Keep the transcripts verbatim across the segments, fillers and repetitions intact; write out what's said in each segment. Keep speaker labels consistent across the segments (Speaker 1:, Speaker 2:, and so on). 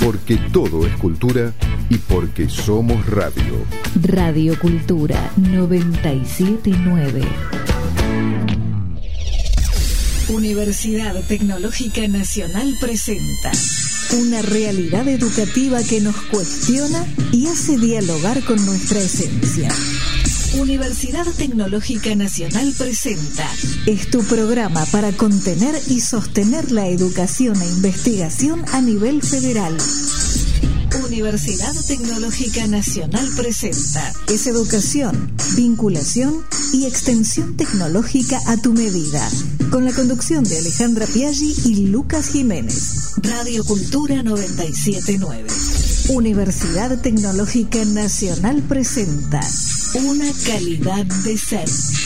Speaker 1: porque todo es cultura y porque somos radio.
Speaker 2: Radio Cultura noventa y siete punto nueve. Universidad Tecnológica Nacional presenta una realidad educativa que nos cuestiona y hace dialogar con nuestra esencia. Universidad Tecnológica Nacional presenta. Es tu programa para contener y sostener la educación e investigación a nivel federal. Universidad Tecnológica Nacional presenta. Es educación, vinculación y extensión tecnológica a tu medida. Con la conducción de Alejandra Piaggi y Lucas Jiménez. Radio Cultura noventa y siete punto nueve. Universidad Tecnológica Nacional presenta. Una calidad de ser.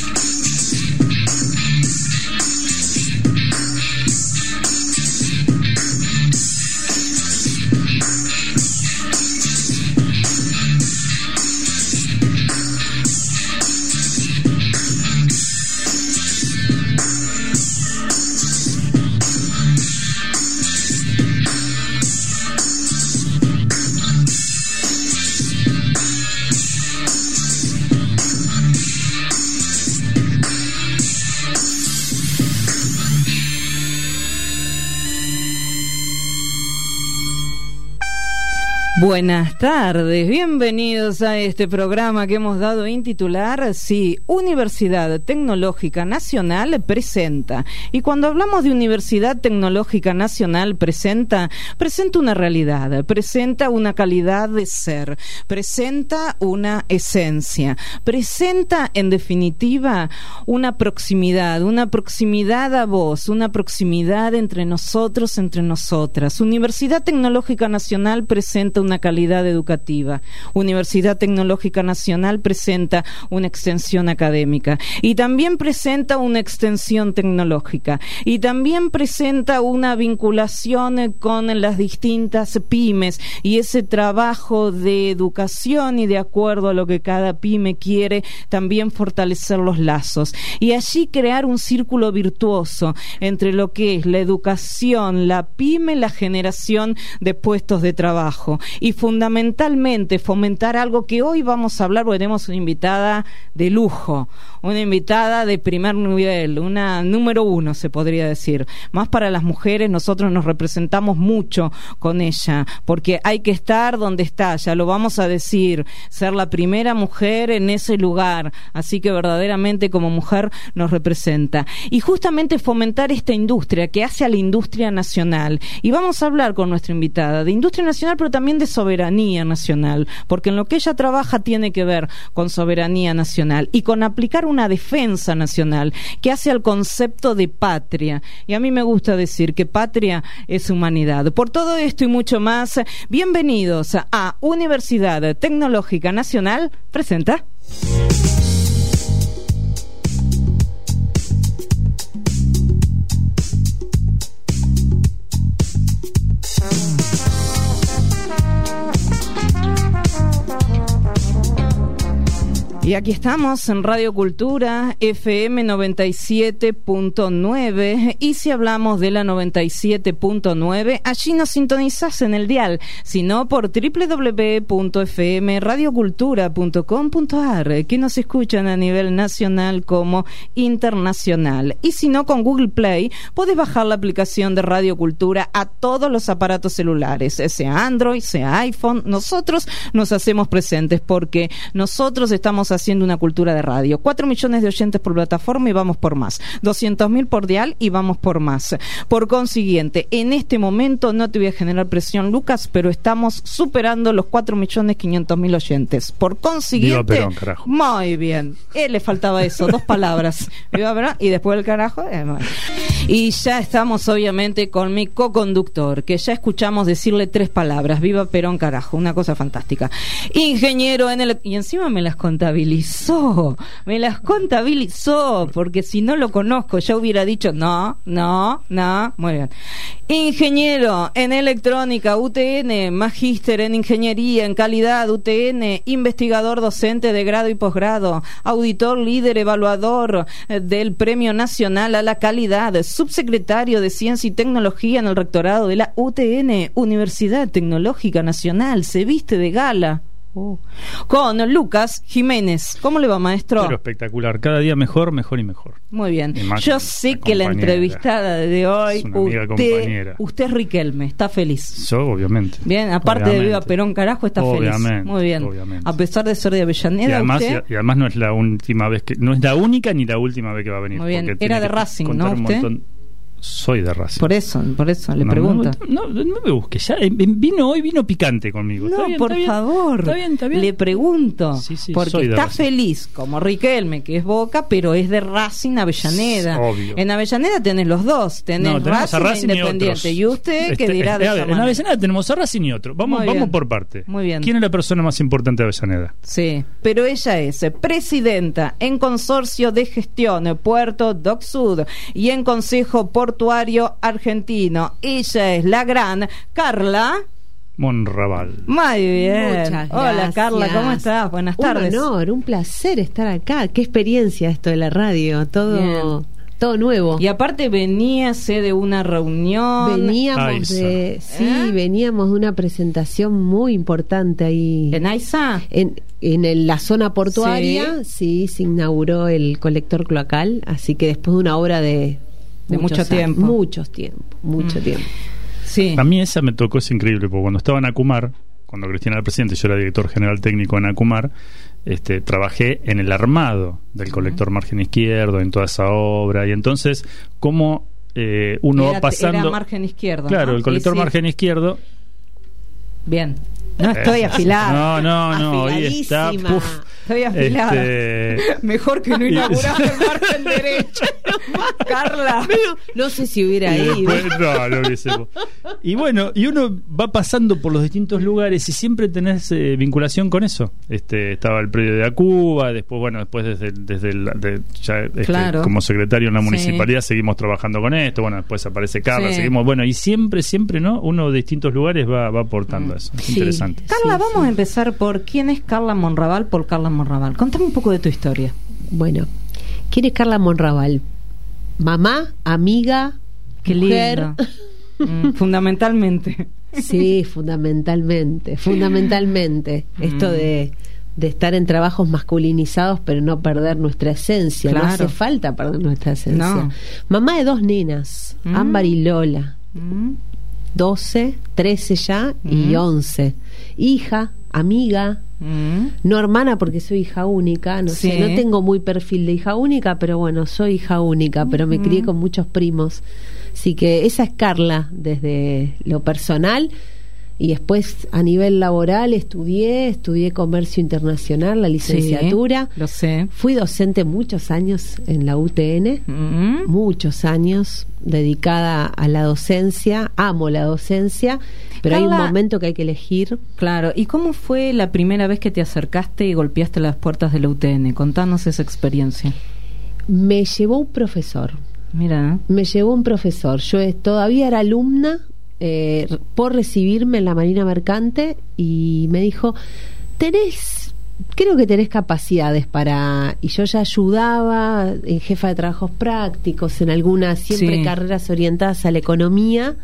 Speaker 3: Buenas tardes, bienvenidos a este programa que hemos dado en titular, sí, Universidad Tecnológica Nacional presenta. Y cuando hablamos de Universidad Tecnológica Nacional presenta, presenta una realidad, presenta una calidad de ser, presenta una esencia, presenta en definitiva una proximidad, una proximidad a vos, una proximidad entre nosotros, entre nosotras. Universidad Tecnológica Nacional presenta una calidad educativa. Universidad Tecnológica Nacional presenta una extensión académica y también presenta una extensión tecnológica y también presenta una vinculación con las distintas pymes y ese trabajo de educación y de acuerdo a lo que cada pyme quiere, también fortalecer los lazos y allí crear un círculo virtuoso entre lo que es la educación, la pyme, la generación de puestos de trabajo. Y fundamentalmente fomentar algo que hoy vamos a hablar, porque tenemos una invitada de lujo, una invitada de primer nivel, una número uno se podría decir. Más para las mujeres, nosotros nos representamos mucho con ella, porque hay que estar donde está, ya lo vamos a decir, ser la primera mujer en ese lugar, así que verdaderamente como mujer nos representa. Y justamente fomentar esta industria que hace a la industria nacional. Y vamos a hablar con nuestra invitada de industria nacional, pero también de soberanía nacional, porque en lo que ella trabaja tiene que ver con soberanía nacional y con aplicar una defensa nacional que hace al concepto de patria. Y a mí me gusta decir que patria es humanidad. Por todo esto y mucho más, bienvenidos a Universidad Tecnológica Nacional presenta. Y aquí estamos en Radio Cultura F M noventa y siete punto nueve y si hablamos de la noventa y siete punto nueve, allí nos sintonizás en el dial, sino por doble u doble u doble u punto f m radio cultura punto com punto a r, que nos escuchan a nivel nacional como internacional. Y si no, con Google Play podés bajar la aplicación de Radio Cultura a todos los aparatos celulares, sea Android, sea iPhone. Nosotros nos hacemos presentes porque nosotros estamos haciendo una cultura de radio. Cuatro millones de oyentes por plataforma y vamos por más. Doscientos mil por dial y vamos por más. Por consiguiente, en este momento no te voy a generar presión, Lucas, pero estamos superando los cuatro millones quinientos mil oyentes. Por consiguiente...
Speaker 4: Viva Perón, carajo.
Speaker 3: Muy bien. Eh, le faltaba eso, dos palabras. Viva Perón y después el carajo. Eh, bueno. Y ya estamos obviamente con mi co-conductor, que ya escuchamos decirle tres palabras. Viva Perón, carajo. Una cosa fantástica. Ingeniero en el... Y encima me las contabiliza. contabilizó, me las contabilizó, porque si no lo conozco ya hubiera dicho no, no, no. Muy bien. Ingeniero en electrónica, U T N, magíster en ingeniería en calidad, U T N, investigador docente de grado y posgrado, auditor líder evaluador del Premio Nacional a la Calidad, subsecretario de Ciencia y Tecnología en el rectorado de la U T N, Universidad Tecnológica Nacional, se viste de gala. Oh. Con Lucas Jiménez. ¿Cómo le va, maestro?
Speaker 4: Pero espectacular, cada día mejor, mejor y mejor.
Speaker 3: Muy bien. Yo sé que la entrevistada de hoy,
Speaker 4: es una amiga
Speaker 3: usted,
Speaker 4: compañera.
Speaker 3: Usted es Riquelme, está feliz.
Speaker 4: Yo, obviamente.
Speaker 3: Bien, aparte
Speaker 4: obviamente.
Speaker 3: de Viva Perón, carajo, está
Speaker 4: obviamente,
Speaker 3: feliz. Muy bien.
Speaker 4: Obviamente.
Speaker 3: A pesar de ser de Avellaneda,
Speaker 4: y además,
Speaker 3: usted...
Speaker 4: y, y además no es la última vez que, no es la única ni la última vez que va a venir.
Speaker 3: Muy bien. Era de Racing, ¿no? Usted.
Speaker 4: Montón... Soy de Racing.
Speaker 3: Por eso, por eso le
Speaker 4: no,
Speaker 3: pregunto.
Speaker 4: No, no, no me busque. Ya vino hoy, vino picante conmigo.
Speaker 3: No,
Speaker 4: ¿Está bien,
Speaker 3: por
Speaker 4: está bien?
Speaker 3: favor.
Speaker 4: Está bien, está bien.
Speaker 3: Le pregunto.
Speaker 4: Sí, sí,
Speaker 3: porque
Speaker 4: soy de
Speaker 3: está
Speaker 4: Racing.
Speaker 3: Feliz, como Riquelme, que es Boca, pero es de Racing Avellaneda.
Speaker 4: Obvio.
Speaker 3: En Avellaneda tenés los dos. Tenés
Speaker 4: no,
Speaker 3: Racing,
Speaker 4: a Racing
Speaker 3: e Independiente.
Speaker 4: Y,
Speaker 3: y usted,
Speaker 4: este,
Speaker 3: que dirá de
Speaker 4: este, a
Speaker 3: esa
Speaker 4: ver, en
Speaker 3: manera.
Speaker 4: Avellaneda tenemos a Racing y otro. Vamos,
Speaker 3: Muy
Speaker 4: vamos
Speaker 3: bien.
Speaker 4: por parte.
Speaker 3: Muy bien.
Speaker 4: ¿Quién es la persona más importante de Avellaneda?
Speaker 3: Sí, pero ella es presidenta en Consorcio de Gestión Puerto Doc Sud y en Consejo Portuario Argentino. Ella es la gran Carla
Speaker 4: Monraval.
Speaker 3: Muy bien.
Speaker 5: Muchas
Speaker 3: Hola,
Speaker 5: gracias.
Speaker 3: Carla, ¿cómo estás? Buenas tardes.
Speaker 5: Un honor, un placer estar acá. Qué experiencia esto de la radio, todo
Speaker 3: Bien.
Speaker 5: todo nuevo.
Speaker 3: Y aparte veníase de una reunión.
Speaker 5: Veníamos
Speaker 4: Aiza.
Speaker 5: de sí,
Speaker 3: ¿Eh?
Speaker 5: veníamos de una presentación muy importante ahí
Speaker 3: ¿En AISA?
Speaker 5: en en el- la zona portuaria, sí. se inauguró el colector cloacal, así que después de una obra de
Speaker 3: De
Speaker 5: muchos
Speaker 3: mucho
Speaker 5: años,
Speaker 3: tiempo.
Speaker 5: muchos tiempo, mucho
Speaker 3: Mm.
Speaker 5: tiempo.
Speaker 3: Sí.
Speaker 4: A mí esa me tocó, es increíble, porque cuando estaba en Acumar, cuando Cristina era presidente, yo era director general técnico en Acumar, este, trabajé en el armado del colector margen izquierdo, en toda esa obra, y entonces, cómo eh, uno
Speaker 3: Era-
Speaker 4: va pasando...
Speaker 3: era margen izquierdo,
Speaker 4: Claro,
Speaker 3: ¿no?
Speaker 4: el colector
Speaker 3: Sí, sí.
Speaker 4: margen izquierdo...
Speaker 3: Bien. No estoy
Speaker 4: Eh,
Speaker 3: afilada.
Speaker 4: No, no, no, hoy está...
Speaker 5: Afiladísima.
Speaker 4: Puf,
Speaker 3: Estoy afilada.
Speaker 4: este,
Speaker 3: Mejor que no inaugurar el margen derecho. Carla.
Speaker 5: No sé si hubiera
Speaker 4: Y
Speaker 5: ido.
Speaker 4: después, no, no hubiésemos. Y bueno, y uno va pasando por los distintos lugares y siempre tenés eh, vinculación con eso. Este, estaba el predio de Acuba, después, bueno, después desde, desde el, de, ya, este,
Speaker 3: Claro.
Speaker 4: como secretario en la
Speaker 3: Sí.
Speaker 4: municipalidad seguimos trabajando con esto, bueno, después aparece Carla,
Speaker 3: Sí.
Speaker 4: seguimos, bueno, y siempre, siempre, ¿no? Uno de distintos lugares va, va aportando
Speaker 3: Mm.
Speaker 4: eso. Es
Speaker 5: Sí.
Speaker 4: interesante.
Speaker 3: Carla,
Speaker 5: Sí,
Speaker 3: vamos
Speaker 5: sí.
Speaker 3: a empezar por quién es Carla Monraval por Carla Monraval. Contame un poco de tu historia.
Speaker 5: Bueno, ¿quién es Carla Monraval? Mamá, amiga,
Speaker 3: Qué
Speaker 5: mujer.
Speaker 3: lindo. Mm, fundamentalmente.
Speaker 5: Sí, fundamentalmente, fundamentalmente.
Speaker 3: Mm.
Speaker 5: Esto de, de estar en trabajos masculinizados, pero no perder nuestra esencia.
Speaker 3: Claro.
Speaker 5: No hace falta perder nuestra esencia.
Speaker 3: No.
Speaker 5: Mamá de dos nenas,
Speaker 3: Mm.
Speaker 5: Ámbar y Lola,
Speaker 3: Mm.
Speaker 5: doce, trece ya y
Speaker 3: Mm.
Speaker 5: once. Hija, amiga,
Speaker 3: Mm.
Speaker 5: no hermana porque soy hija única, no
Speaker 3: Sí.
Speaker 5: sé, no tengo muy perfil de hija única, pero bueno, soy hija única, pero me crié con muchos primos. Así que esa es Carla desde lo personal. Y después a nivel laboral estudié, estudié comercio internacional, la licenciatura.
Speaker 3: Sí, lo sé.
Speaker 5: Fui docente muchos años en la U T N,
Speaker 3: Mm.
Speaker 5: muchos años dedicada a la docencia, amo la docencia, pero hay
Speaker 3: Carla,
Speaker 5: un momento que hay que elegir.
Speaker 3: Claro. ¿Y cómo fue la primera vez que te acercaste y golpeaste las puertas de la U T N? Contanos esa experiencia.
Speaker 5: Me llevó un profesor,
Speaker 3: Mira.
Speaker 5: me llevó un profesor. Yo eh, todavía era alumna eh, por recibirme en la Marina Mercante y me dijo, tenés, creo que tenés capacidades para... Y yo ya ayudaba en jefa de trabajos prácticos, en algunas, siempre
Speaker 3: Sí.
Speaker 5: carreras orientadas a la economía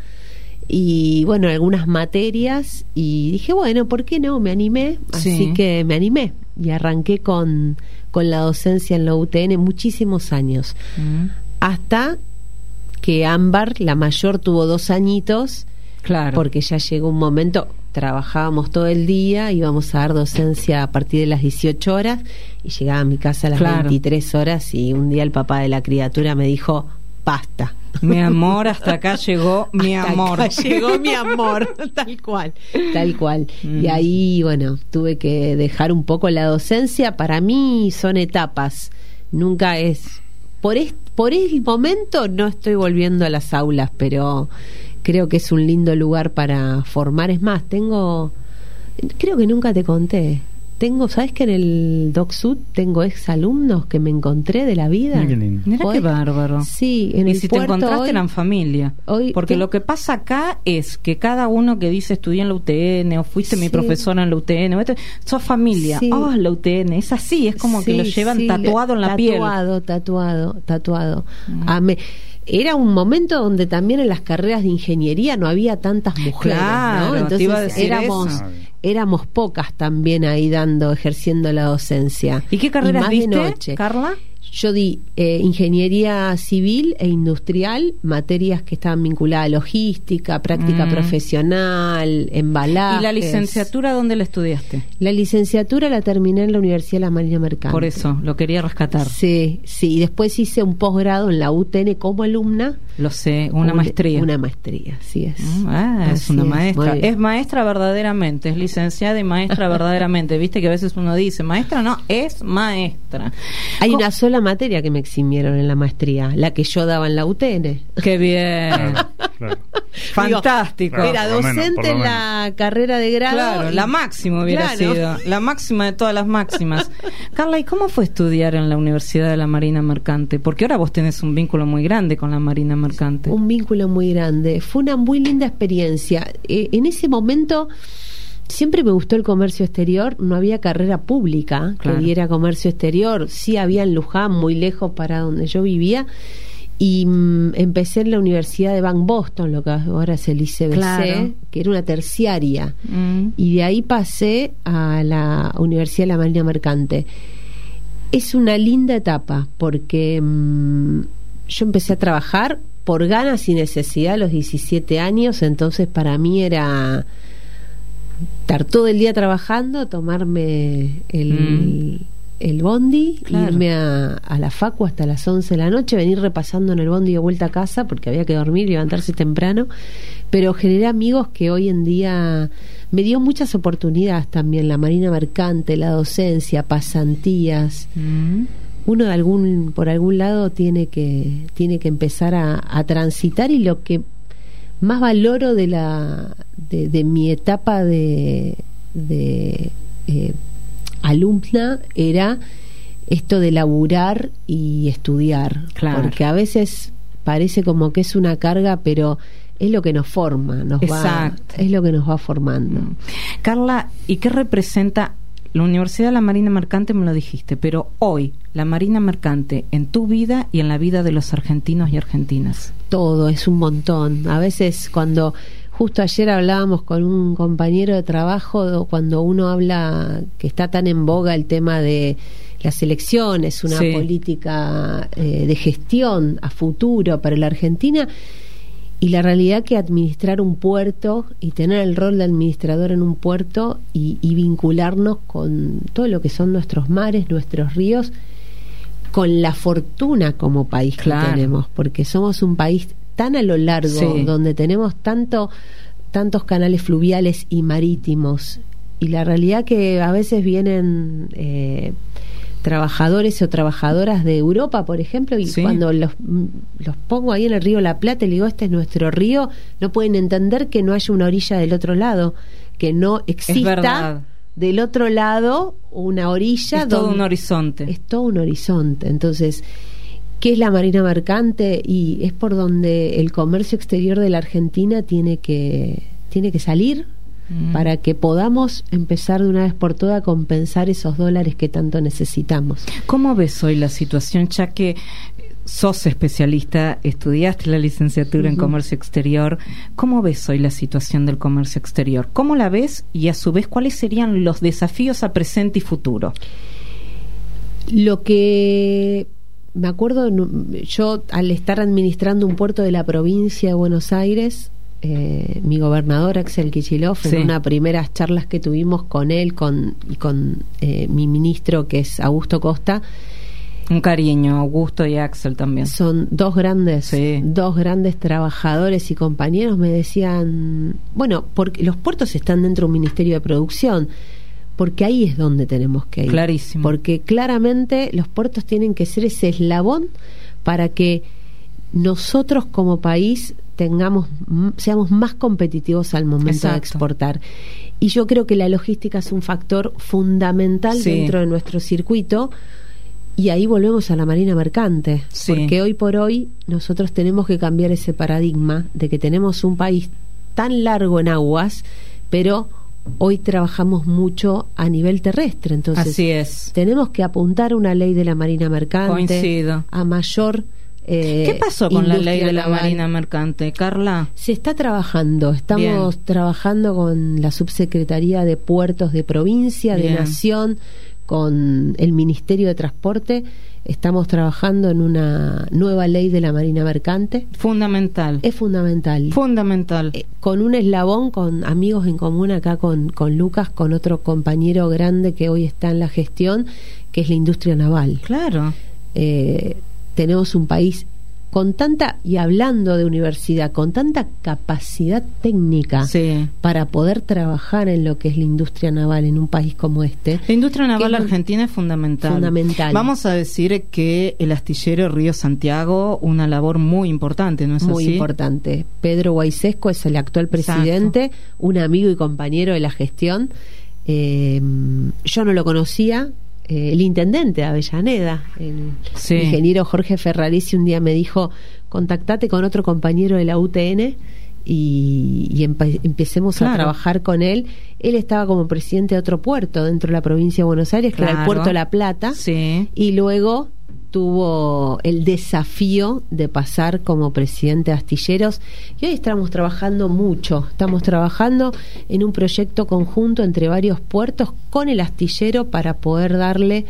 Speaker 5: y bueno, algunas materias y dije, bueno, ¿por qué no? Me animé, así
Speaker 3: Sí.
Speaker 5: que me animé y arranqué con, con la docencia en la U T N muchísimos años,
Speaker 3: Mm.
Speaker 5: hasta que Ámbar, la mayor, tuvo dos añitos,
Speaker 3: Claro.
Speaker 5: porque ya llegó un momento, trabajábamos todo el día, íbamos a dar docencia a partir de las dieciocho horas y llegaba a mi casa a las
Speaker 3: Claro.
Speaker 5: veintitrés horas y un día el papá de la criatura me dijo, basta.
Speaker 3: Mi amor, hasta acá llegó mi
Speaker 5: Hasta
Speaker 3: amor.
Speaker 5: acá llegó mi amor, tal cual, tal cual.
Speaker 3: Mm.
Speaker 5: Y ahí, bueno, tuve que dejar un poco la docencia. Para mí son etapas, nunca es... Por, es, por el momento no estoy volviendo a las aulas, pero creo que es un lindo lugar para formar. Es más, tengo... Creo que nunca te conté. tengo, ¿sabes que en el DocSud tengo ex alumnos que me encontré de la vida?
Speaker 4: Mira qué lindo.
Speaker 3: Mira
Speaker 5: Hoy-
Speaker 3: qué bárbaro.
Speaker 5: Sí, en
Speaker 3: Y
Speaker 5: el
Speaker 3: si te
Speaker 5: puerto
Speaker 3: encontraste
Speaker 5: hoy-
Speaker 3: eran familia.
Speaker 5: hoy
Speaker 3: Porque
Speaker 5: te-
Speaker 3: lo que pasa acá es que cada uno que dice estudié en la U T N o fuiste mi
Speaker 5: Sí.
Speaker 3: profesora en la U T N, o esto, sos familia.
Speaker 5: Sí.
Speaker 3: Oh, la U T N. Es así, es como que
Speaker 5: Sí,
Speaker 3: lo llevan
Speaker 5: sí,
Speaker 3: tatuado en la piel.
Speaker 5: Tatuado, tatuado, tatuado.
Speaker 3: Mm.
Speaker 5: Ah, me- era un momento donde también en las carreras de ingeniería no había tantas mujeres,
Speaker 3: Claro,
Speaker 5: ¿no?
Speaker 3: te iba a
Speaker 5: Entonces
Speaker 3: decir
Speaker 5: éramos
Speaker 3: eso.
Speaker 5: éramos pocas también ahí dando, ejerciendo la docencia.
Speaker 3: ¿Y qué carreras
Speaker 5: más de
Speaker 3: viste,
Speaker 5: noche.
Speaker 3: Carla?
Speaker 5: Yo di eh, ingeniería civil e industrial, materias que estaban vinculadas a logística, práctica
Speaker 3: Mm.
Speaker 5: profesional, embalaje.
Speaker 3: ¿Y la licenciatura dónde la estudiaste?
Speaker 5: La licenciatura la terminé en la Universidad de la Marina Mercante.
Speaker 3: Por eso, lo quería rescatar.
Speaker 5: Sí, sí, y después hice un posgrado en la U T N como alumna.
Speaker 3: Lo sé, una maestría.
Speaker 5: Una maestría, sí es.
Speaker 3: Mm, Ah, es
Speaker 5: Así
Speaker 3: una
Speaker 5: es,
Speaker 3: maestra.
Speaker 5: muy bien.
Speaker 3: Es maestra verdaderamente, es licenciada y maestra verdaderamente. Viste que a veces uno dice, maestra no, es maestra.
Speaker 5: Hay
Speaker 3: Co-
Speaker 5: una sola materia que me eximieron en la maestría, la que yo daba en la U T N.
Speaker 3: Qué bien.
Speaker 4: Claro, claro.
Speaker 3: Fantástico.
Speaker 4: Claro,
Speaker 5: Era
Speaker 4: por lo menos,
Speaker 5: docente
Speaker 4: por lo
Speaker 5: en la carrera de grado.
Speaker 3: Claro,
Speaker 5: y-
Speaker 3: la máxima hubiera
Speaker 5: Claro.
Speaker 3: sido, la máxima de todas las máximas. Carla, ¿y cómo fue estudiar en la Universidad de la Marina Mercante? Porque ahora vos tenés un vínculo muy grande con la Marina Mercante.
Speaker 5: Un vínculo muy grande. Fue una muy linda experiencia. Eh, en ese momento siempre me gustó el comercio exterior. No había carrera pública
Speaker 3: Claro.
Speaker 5: que diera comercio exterior. Sí había en Luján, muy lejos para donde yo vivía. Y mm, empecé en la Universidad de Van Boston, lo que ahora es el I C B C,
Speaker 3: Claro.
Speaker 5: que era una terciaria.
Speaker 3: Mm.
Speaker 5: Y de ahí pasé a la Universidad de la Marina Mercante. Es una linda etapa porque mm, yo empecé a trabajar por ganas y necesidad a los diecisiete años, entonces para mí era estar todo el día trabajando, tomarme el,
Speaker 3: Mm.
Speaker 5: el bondi,
Speaker 3: Claro.
Speaker 5: irme a, a la facu hasta las once de la noche, venir repasando en el bondi de vuelta a casa porque había que dormir y levantarse temprano, pero generé amigos que hoy en día me dio muchas oportunidades también, la Marina Mercante, la docencia, pasantías.
Speaker 3: Mm.
Speaker 5: Uno de algún por algún lado tiene que tiene que empezar a, a transitar, y lo que más valoro de la de, de mi etapa de, de eh, alumna era esto de laburar y estudiar,
Speaker 3: Claro.
Speaker 5: porque a veces parece como que es una carga, pero es lo que nos forma, nos va,
Speaker 3: Exacto.
Speaker 5: es lo que nos va formando.
Speaker 3: Mm. Carla, ¿y qué representa la Universidad de la Marina Mercante? Me lo dijiste, pero hoy la Marina Mercante en tu vida y en la vida de los argentinos y argentinas.
Speaker 5: Todo, es un montón. A veces cuando, justo ayer hablábamos con un compañero de trabajo, cuando uno habla que está tan en boga el tema de las elecciones, una
Speaker 3: Sí.
Speaker 5: política eh, de gestión a futuro para la Argentina, y la realidad que administrar un puerto y tener el rol de administrador en un puerto y, y vincularnos con todo lo que son nuestros mares, nuestros ríos, con la fortuna como país
Speaker 3: Claro.
Speaker 5: que tenemos, porque somos un país tan a lo largo,
Speaker 3: Sí.
Speaker 5: donde tenemos tanto tantos canales fluviales y marítimos, y la realidad que a veces vienen eh, trabajadores o trabajadoras de Europa, por ejemplo, y
Speaker 3: Sí.
Speaker 5: cuando los, los pongo ahí en el río La Plata y le digo, este es nuestro río, no pueden entender que no haya una orilla del otro lado, que no exista
Speaker 3: verdad.
Speaker 5: del otro lado una orilla.
Speaker 3: Es todo
Speaker 5: donde-
Speaker 3: un horizonte.
Speaker 5: es todo un horizonte. Entonces, ¿qué es la Marina Mercante? Y es por donde el comercio exterior de la Argentina tiene que tiene que salir,
Speaker 3: Mm.
Speaker 5: para que podamos empezar de una vez por todas a compensar esos dólares que tanto necesitamos.
Speaker 3: ¿Cómo ves hoy la situación, ya que sos especialista, estudiaste la licenciatura en
Speaker 5: Ujú.
Speaker 3: comercio exterior? ¿Cómo ves hoy la situación del comercio exterior? ¿Cómo la ves y a su vez cuáles serían los desafíos a presente y futuro?
Speaker 5: Lo que me acuerdo, no- yo al estar administrando un puerto de la provincia de Buenos Aires, eh, mi gobernador Axel Kicillof,
Speaker 3: Sí.
Speaker 5: en unas primeras charlas que tuvimos con él con, y con eh, mi ministro, que es Augusto Costa,
Speaker 3: Un cariño, Augusto y Axel también.
Speaker 5: son dos grandes,
Speaker 3: Sí.
Speaker 5: dos grandes trabajadores y compañeros. Me decían, bueno, porque los puertos están dentro de un ministerio de producción, porque ahí es donde tenemos que ir.
Speaker 3: Clarísimo.
Speaker 5: Porque claramente los puertos tienen que ser ese eslabón para que nosotros como país tengamos, seamos más competitivos al momento Exacto. de exportar. Y yo creo que la logística es un factor fundamental sí. dentro de nuestro circuito. Y ahí volvemos a la marina mercante, sí. porque hoy por hoy nosotros tenemos que cambiar ese paradigma de que tenemos un país tan largo en aguas, pero hoy trabajamos mucho a nivel terrestre. Entonces,
Speaker 3: Así es.
Speaker 5: tenemos que apuntar una ley de la marina mercante
Speaker 3: Coincido.
Speaker 5: a mayor... Eh,
Speaker 3: ¿Qué pasó con la ley de la naval. marina mercante, Carla?
Speaker 5: Se está trabajando, estamos Bien. trabajando con la Subsecretaría de Puertos de Provincia, Bien. de Nación, con el Ministerio de Transporte. Estamos trabajando en una nueva ley de la marina mercante.
Speaker 3: Fundamental.
Speaker 5: Es fundamental.
Speaker 3: Fundamental.
Speaker 5: Eh, con un eslabón, con amigos en común acá con, con Lucas, con otro compañero grande que hoy está en la gestión, que es la industria naval.
Speaker 3: Claro.
Speaker 5: Eh, tenemos un país con tanta, y hablando de universidad, con tanta capacidad técnica
Speaker 3: sí.
Speaker 5: para poder trabajar en lo que es la industria naval en un país como este.
Speaker 3: La industria naval argentina es fundamental.
Speaker 5: Fundamental.
Speaker 3: Vamos a decir que el astillero Río Santiago, una labor muy importante, ¿no es
Speaker 5: muy
Speaker 3: así?
Speaker 5: Muy importante. Pedro Guaisesco es el actual presidente, Exacto. un amigo y compañero de la gestión. Eh, yo no lo conocía. El intendente de Avellaneda, el sí. ingeniero Jorge Ferraresi, un día me dijo: contactate con otro compañero de la U T N y, y empe empecemos claro. a trabajar con él. Él estaba como presidente de otro puerto dentro de la provincia de Buenos Aires, claro. que era el Puerto La Plata,
Speaker 3: sí.
Speaker 5: y luego tuvo el desafío de pasar como presidente de Astilleros, y hoy estamos trabajando mucho, estamos trabajando en un proyecto conjunto entre varios puertos con el astillero para poder darle,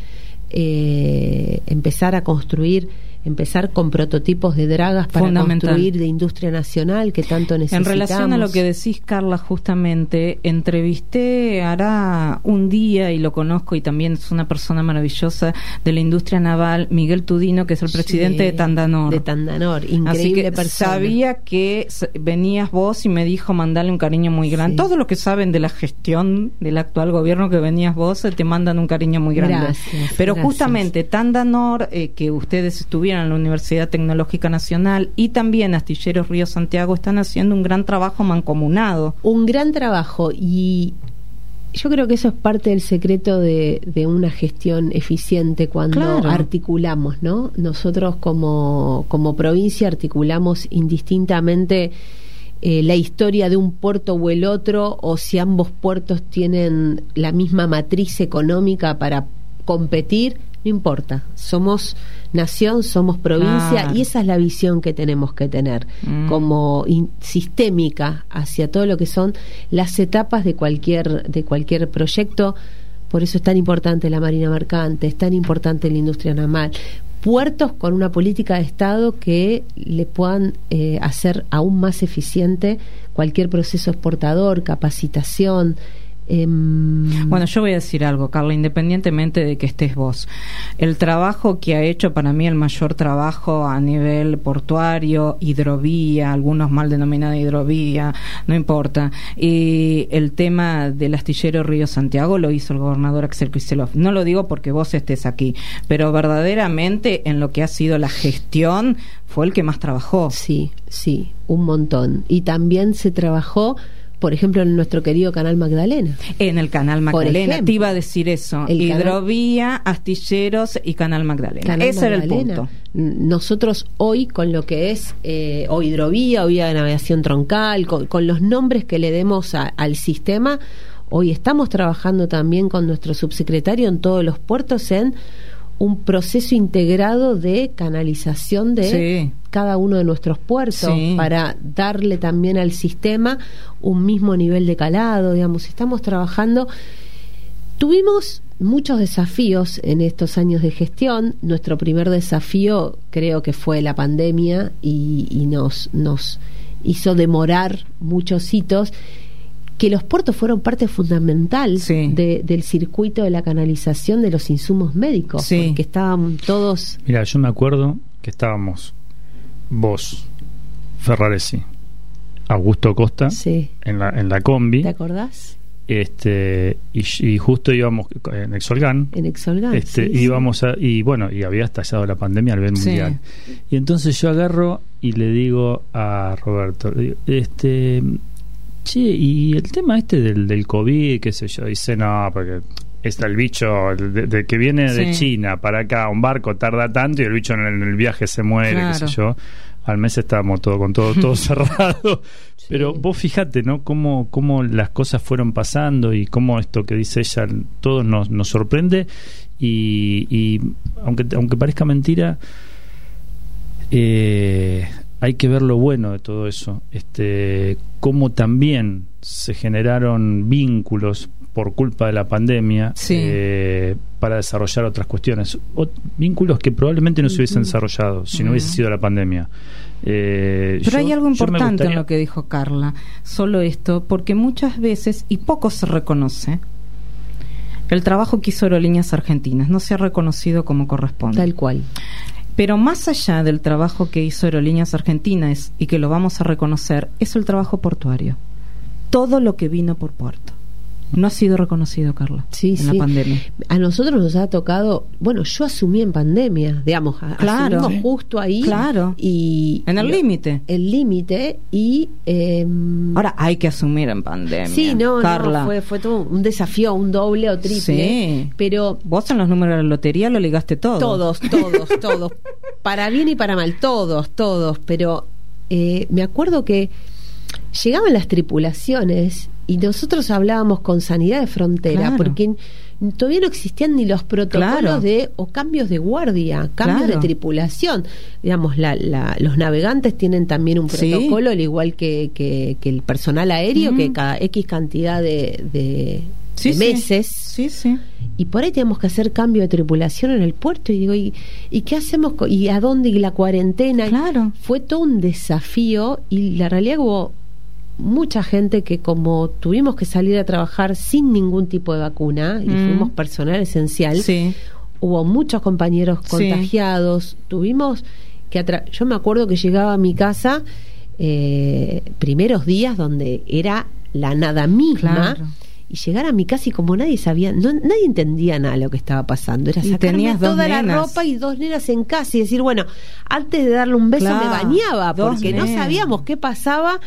Speaker 5: eh, empezar a construir, empezar con prototipos de dragas para construir de industria nacional que tanto necesitamos.
Speaker 3: En relación a lo que decís, Carla, justamente entrevisté hará un día, y lo conozco y también es una persona maravillosa de la industria naval, Miguel Tudino, que es el presidente sí, de Tandanor.
Speaker 5: De Tandanor, increíble
Speaker 3: Así que
Speaker 5: persona.
Speaker 3: Sabía que venías vos y me dijo mandarle un cariño muy grande. Sí. Todos los que saben de la gestión del actual gobierno que venías vos te mandan un cariño muy grande.
Speaker 5: Gracias,
Speaker 3: Pero
Speaker 5: gracias.
Speaker 3: justamente Tandanor, eh, que ustedes estuvieron en la Universidad Tecnológica Nacional, y también Astilleros Río Santiago, están haciendo un gran trabajo mancomunado.
Speaker 5: Un gran trabajo, y yo creo que eso es parte del secreto de, de una gestión eficiente cuando
Speaker 3: claro.
Speaker 5: articulamos, ¿no? Nosotros como, como provincia articulamos indistintamente eh, la historia de un puerto o el otro, o si ambos puertos tienen la misma matriz económica para competir, no importa, somos nación, somos provincia, ah. y esa es la visión que tenemos que tener mm. como in, sistémica hacia todo lo que son las etapas de cualquier de cualquier proyecto. Por eso es tan importante la marina mercante, es tan importante la industria naval, puertos con una política de Estado que le puedan eh, hacer aún más eficiente cualquier proceso exportador, capacitación.
Speaker 3: Bueno, yo voy a decir algo, Carla, independientemente de que estés vos, el trabajo que ha hecho, para mí el mayor trabajo a nivel portuario, hidrovía, algunos mal denominados hidrovía, no importa, y el tema del astillero Río Santiago lo hizo el gobernador Axel Kicillof. No lo digo porque vos estés aquí, pero verdaderamente en lo que ha sido la gestión fue el que más trabajó.
Speaker 5: Sí, sí, un montón. Y también se trabajó, por ejemplo, en nuestro querido Canal Magdalena.
Speaker 3: En el Canal Magdalena, te iba a decir eso. El hidrovía, canal... astilleros y Canal Magdalena.
Speaker 5: Canal
Speaker 3: Ese
Speaker 5: Magdalena.
Speaker 3: Era el punto.
Speaker 5: Nosotros hoy, con lo que es eh, o hidrovía, o vía de navegación troncal, con, con los nombres que le demos a, al sistema, hoy estamos trabajando también con nuestro subsecretario en todos los puertos en un proceso integrado de canalización de sí. cada uno de nuestros puertos, sí. para darle también al sistema un mismo nivel de calado, digamos. Estamos trabajando. Tuvimos muchos desafíos en estos años de gestión. Nuestro primer desafío creo que fue la pandemia y, y nos, nos hizo demorar muchos hitos, que los puertos fueron parte fundamental sí. de, del circuito de la canalización de los insumos médicos, sí. porque estaban todos...
Speaker 4: Mira, yo me acuerdo que estábamos vos, Ferraresi, Augusto Costa,
Speaker 5: sí.
Speaker 4: en la en la combi.
Speaker 5: ¿Te acordás?
Speaker 4: este y, y justo íbamos en Exolgan.
Speaker 5: En Exolgan.
Speaker 4: Este,
Speaker 5: sí,
Speaker 4: íbamos
Speaker 5: sí.
Speaker 4: a, y bueno, y había estallado la pandemia a nivel
Speaker 3: Sí.
Speaker 4: mundial. Y entonces yo agarro y le digo a Roberto, le digo, este, che, y el tema este del, del COVID, qué sé yo, dice, no, porque está el bicho de, de que viene de
Speaker 3: Sí.
Speaker 4: China para acá, un barco tarda tanto y el bicho en el, en el viaje se muere,
Speaker 3: Claro.
Speaker 4: qué sé yo. Al mes estábamos todo con todo todo cerrado.
Speaker 5: Sí.
Speaker 4: Pero vos fíjate, ¿no? Cómo, cómo las cosas fueron pasando y cómo esto que dice ella todos nos, nos sorprende y, y aunque aunque parezca mentira, eh, hay que ver lo bueno de todo eso. Este, cómo también se generaron vínculos por culpa de la pandemia,
Speaker 3: Sí.
Speaker 4: eh, para desarrollar otras cuestiones, o, vínculos que probablemente no se hubiesen desarrollado si no hubiese
Speaker 3: Ujú.
Speaker 4: sido la pandemia. Eh,
Speaker 3: Pero
Speaker 4: yo-
Speaker 3: hay algo
Speaker 4: yo me
Speaker 3: importante en
Speaker 4: gustaría-
Speaker 3: lo que dijo Carla, solo esto, porque muchas veces, y poco se reconoce, el trabajo que hizo Aerolíneas Argentinas no se ha reconocido como corresponde.
Speaker 5: Tal cual.
Speaker 3: Pero más allá del trabajo que hizo Aerolíneas Argentinas y que lo vamos a reconocer, es el trabajo portuario. Todo lo que vino por puerto. No ha sido reconocido, Carla,
Speaker 5: Sí,
Speaker 3: en
Speaker 5: sí.
Speaker 3: la pandemia.
Speaker 5: A nosotros nos ha tocado, bueno, yo asumí en pandemia, digamos, a-
Speaker 3: Claro.
Speaker 5: asumimos
Speaker 3: Sí.
Speaker 5: justo ahí.
Speaker 3: Claro.
Speaker 5: Y
Speaker 3: En el
Speaker 5: lo-
Speaker 3: límite.
Speaker 5: El límite y... eh,
Speaker 3: Ahora hay que asumir en pandemia.
Speaker 5: sí, no,
Speaker 3: Carla.
Speaker 5: no, fue, fue todo un desafío, un doble o triple.
Speaker 3: Sí.
Speaker 5: Pero
Speaker 3: Vos en los números de la lotería lo ligaste todo.
Speaker 5: todos, todos, todos. Para bien y para mal, todos, todos. Pero eh, me acuerdo que llegaban las tripulaciones y nosotros hablábamos con Sanidad de Frontera,
Speaker 3: Claro.
Speaker 5: porque n- todavía no existían ni los protocolos
Speaker 3: Claro.
Speaker 5: de o cambios de guardia, cambios
Speaker 3: Claro.
Speaker 5: de tripulación. Digamos, la, la, los navegantes tienen también un
Speaker 3: Sí.
Speaker 5: protocolo, al igual que, que, que el personal aéreo,
Speaker 3: Mm.
Speaker 5: que cada X cantidad de, de,
Speaker 3: Sí,
Speaker 5: de
Speaker 3: sí.
Speaker 5: meses.
Speaker 3: Sí, sí.
Speaker 5: Y por ahí tenemos que hacer cambio de tripulación en el puerto. Y digo, ¿y, y qué hacemos? co- ¿Y a dónde? ¿Y la cuarentena?
Speaker 3: Claro.
Speaker 5: Fue todo un desafío. Y la realidad hubo mucha gente que, como tuvimos que salir a trabajar sin ningún tipo de vacuna, y
Speaker 3: Mm.
Speaker 5: fuimos personal esencial,
Speaker 3: Sí.
Speaker 5: hubo muchos compañeros
Speaker 3: Sí.
Speaker 5: contagiados. Tuvimos que atra- yo me acuerdo que llegaba a mi casa eh, primeros días donde era la nada misma.
Speaker 3: Claro.
Speaker 5: Y llegar a mi casa y como nadie sabía, no, nadie entendía nada de lo que estaba pasando. Era
Speaker 3: Y
Speaker 5: sacarme
Speaker 3: tenías dos
Speaker 5: toda la
Speaker 3: nenas.
Speaker 5: ropa y dos nenas en casa y decir, bueno, antes de darle un beso
Speaker 3: Claro,
Speaker 5: me bañaba,
Speaker 3: dos
Speaker 5: porque no
Speaker 3: nenas.
Speaker 5: sabíamos qué pasaba.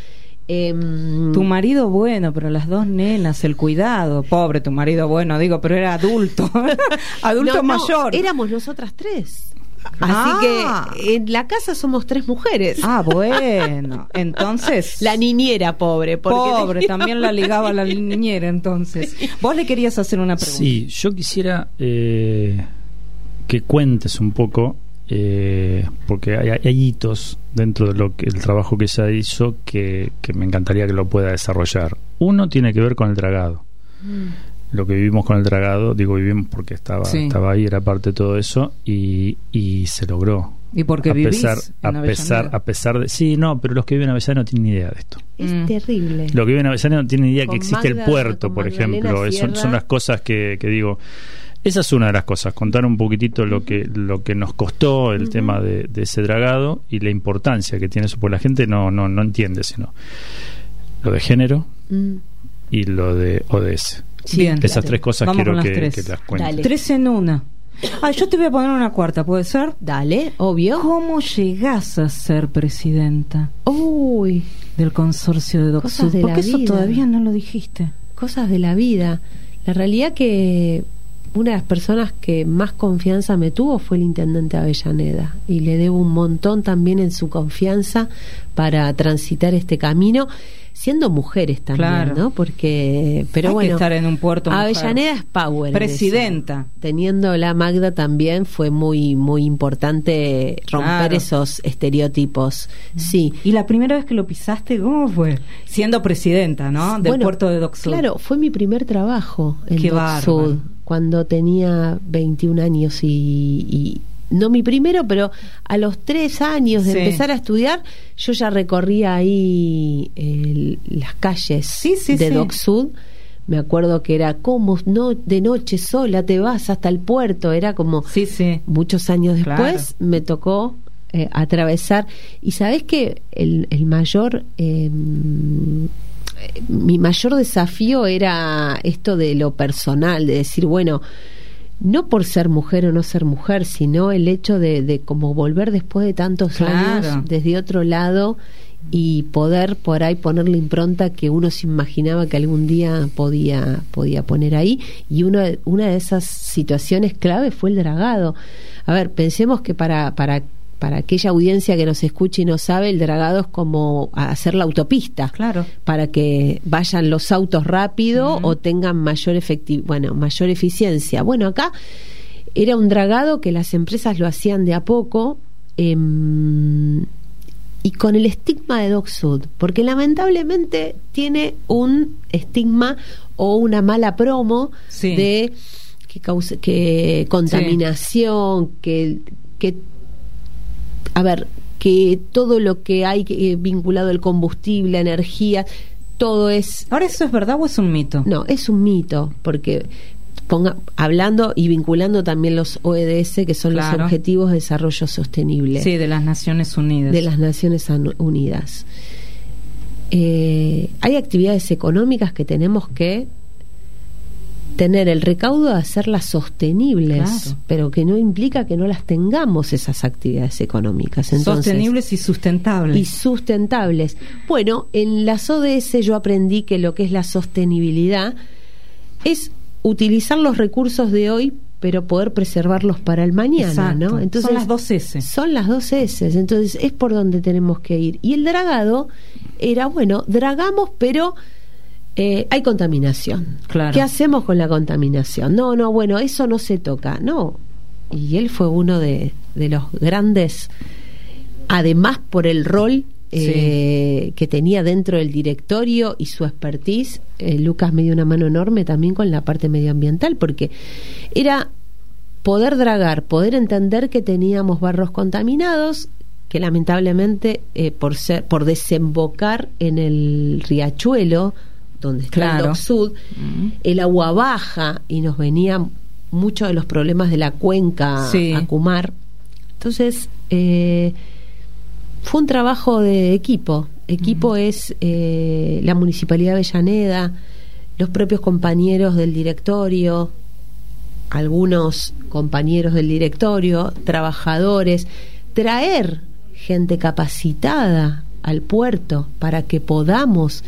Speaker 5: em,
Speaker 3: Tu marido bueno, pero las dos nenas, el cuidado. Pobre tu marido bueno, digo, pero era adulto. adulto
Speaker 5: no, no,
Speaker 3: mayor.
Speaker 5: éramos nosotras tres. Así
Speaker 3: Ah.
Speaker 5: que en la casa somos tres mujeres.
Speaker 3: Ah, bueno. Entonces.
Speaker 5: La niñera, pobre. porque
Speaker 3: Pobre,
Speaker 5: tenía-
Speaker 3: también la ligaba a la niñera entonces. Vos le querías hacer una pregunta.
Speaker 4: Sí, yo quisiera eh, que cuentes un poco, eh, porque hay, hay hitos dentro de lo que el trabajo que ella hizo que, que me encantaría que lo pueda desarrollar. Uno tiene que ver con el dragado. Lo que vivimos con el dragado, digo vivimos porque estaba,
Speaker 3: Sí.
Speaker 4: estaba ahí, era parte de todo eso, y, y se logró.
Speaker 3: Y porque
Speaker 4: a
Speaker 3: vivís
Speaker 4: pesar,
Speaker 3: en
Speaker 4: a pesar,
Speaker 3: Avellaneda.
Speaker 4: a pesar de, sí, no, pero los que viven en Avellaneda no tienen ni idea de esto.
Speaker 5: Es
Speaker 3: Mm.
Speaker 5: terrible.
Speaker 4: Los que viven en Avellaneda no tienen ni idea
Speaker 5: Con
Speaker 4: que existe
Speaker 5: Magda-
Speaker 4: el puerto,
Speaker 5: con
Speaker 4: por
Speaker 5: Magdalena
Speaker 4: ejemplo. Son,
Speaker 5: Sierra.
Speaker 4: son las cosas que, que digo. Esa es una de las cosas, contar un poquitito lo que lo que nos costó el
Speaker 5: Ujú.
Speaker 4: tema de, de ese dragado y la importancia que tiene eso, porque la gente no no no entiende, sino lo de género
Speaker 5: Mm.
Speaker 4: y lo de O D S.
Speaker 5: Sí,
Speaker 3: Bien.
Speaker 4: Esas
Speaker 5: claro.
Speaker 4: tres cosas
Speaker 3: Vamos
Speaker 4: quiero
Speaker 3: con las
Speaker 4: que,
Speaker 3: tres.
Speaker 4: que las cuentes.
Speaker 5: Dale.
Speaker 3: Tres en una. Ah, yo te voy a poner una cuarta, ¿puede ser?
Speaker 5: Dale, obvio.
Speaker 3: ¿Cómo llegás a ser presidenta
Speaker 5: Uy,
Speaker 3: del consorcio de
Speaker 5: Cosas
Speaker 3: DocSud?
Speaker 5: de
Speaker 3: Porque
Speaker 5: la
Speaker 3: eso
Speaker 5: vida.
Speaker 3: todavía no lo dijiste.
Speaker 5: cosas de la vida. La realidad que una de las personas que más confianza me tuvo fue el intendente Avellaneda, y le debo un montón también en su confianza para transitar este camino, siendo mujeres también,
Speaker 3: Claro.
Speaker 5: ¿no? Porque, pero
Speaker 3: Hay
Speaker 5: bueno,
Speaker 3: que estar en un puerto mujer.
Speaker 5: Avellaneda es power. en
Speaker 3: Presidenta.
Speaker 5: eso. Teniendo la Magda también fue muy muy importante romper
Speaker 3: Claro.
Speaker 5: esos estereotipos. Sí.
Speaker 3: Y la primera vez que lo pisaste, ¿cómo fue? Siendo presidenta, ¿no? Del
Speaker 5: Bueno,
Speaker 3: puerto de DocSud.
Speaker 5: Claro, fue mi primer trabajo en
Speaker 3: Qué
Speaker 5: DocSud,
Speaker 3: bárbaro.
Speaker 5: cuando tenía veintiún años y, y no mi primero, pero a los tres años de
Speaker 3: Sí.
Speaker 5: empezar a estudiar, yo ya recorría ahí el- las calles
Speaker 3: Sí, sí,
Speaker 5: de
Speaker 3: sí.
Speaker 5: DocSud. Me acuerdo que era como no de noche sola te vas hasta el puerto, era como
Speaker 3: Sí, sí.
Speaker 5: muchos años después
Speaker 3: Claro.
Speaker 5: me tocó eh, atravesar. Y sabés que el, el mayor eh, mi mayor desafío era esto de lo personal, de decir, bueno, no por ser mujer o no ser mujer, sino el hecho de, de como volver después de tantos
Speaker 3: Claro.
Speaker 5: años desde otro lado y poder por ahí poner la impronta que uno se imaginaba que algún día podía podía poner ahí. Y uno, una de esas situaciones clave fue el dragado. A ver, pensemos que para para para aquella audiencia que nos escucha y no sabe, el dragado es como hacer la autopista,
Speaker 3: Claro.
Speaker 5: para que vayan los autos rápido
Speaker 3: Ujú.
Speaker 5: o tengan mayor efecti- bueno, mayor eficiencia. Bueno, acá era un dragado que las empresas lo hacían de a poco, eh, y con el estigma de Dock Sud, porque lamentablemente tiene un estigma o una mala promo
Speaker 3: Sí.
Speaker 5: de que causa, que contaminación, que que a ver, que todo lo que hay eh, vinculado al combustible, energía, todo es...
Speaker 3: Ahora, ¿eso es verdad o es un mito?
Speaker 5: No, es un mito, porque ponga, hablando y vinculando también los O E D S, que son
Speaker 3: Claro.
Speaker 5: los Objetivos de Desarrollo Sostenible
Speaker 3: Sí, de las Naciones Unidas.
Speaker 5: de las Naciones Anu- Unidas. Eh, hay actividades económicas que tenemos que tener el recaudo de hacerlas sostenibles,
Speaker 3: Claro.
Speaker 5: pero que no implica que no las tengamos esas actividades económicas. Entonces,
Speaker 3: Sostenibles y sustentables.
Speaker 5: y sustentables. Bueno, en las O D S yo aprendí que lo que es la sostenibilidad es utilizar los recursos de hoy, pero poder preservarlos para el mañana,
Speaker 3: Exacto.
Speaker 5: ¿no? Entonces,
Speaker 3: Son las dos S.
Speaker 5: son las dos S, entonces es por donde tenemos que ir. Y el dragado era, bueno, dragamos, pero eh, hay contaminación.
Speaker 3: Claro.
Speaker 5: ¿Qué hacemos con la contaminación? No, no, bueno, eso no se toca, no. Y él fue uno de, de los grandes, además por el rol eh, que tenía dentro del directorio y su expertise. eh, Lucas me dio una mano enorme también con la parte medioambiental, porque era poder dragar, poder entender que teníamos barros contaminados, que lamentablemente eh, por ser, por desembocar en el riachuelo donde está
Speaker 3: Claro.
Speaker 5: el Dock Sud,
Speaker 3: Mm.
Speaker 5: el agua baja y nos venían muchos de los problemas de la cuenca
Speaker 3: Sí.
Speaker 5: a Kumar. Entonces eh, fue un trabajo de equipo. Equipo es eh, la Municipalidad de Avellaneda, los propios compañeros del directorio, algunos compañeros del directorio, trabajadores, traer gente capacitada al puerto para que podamos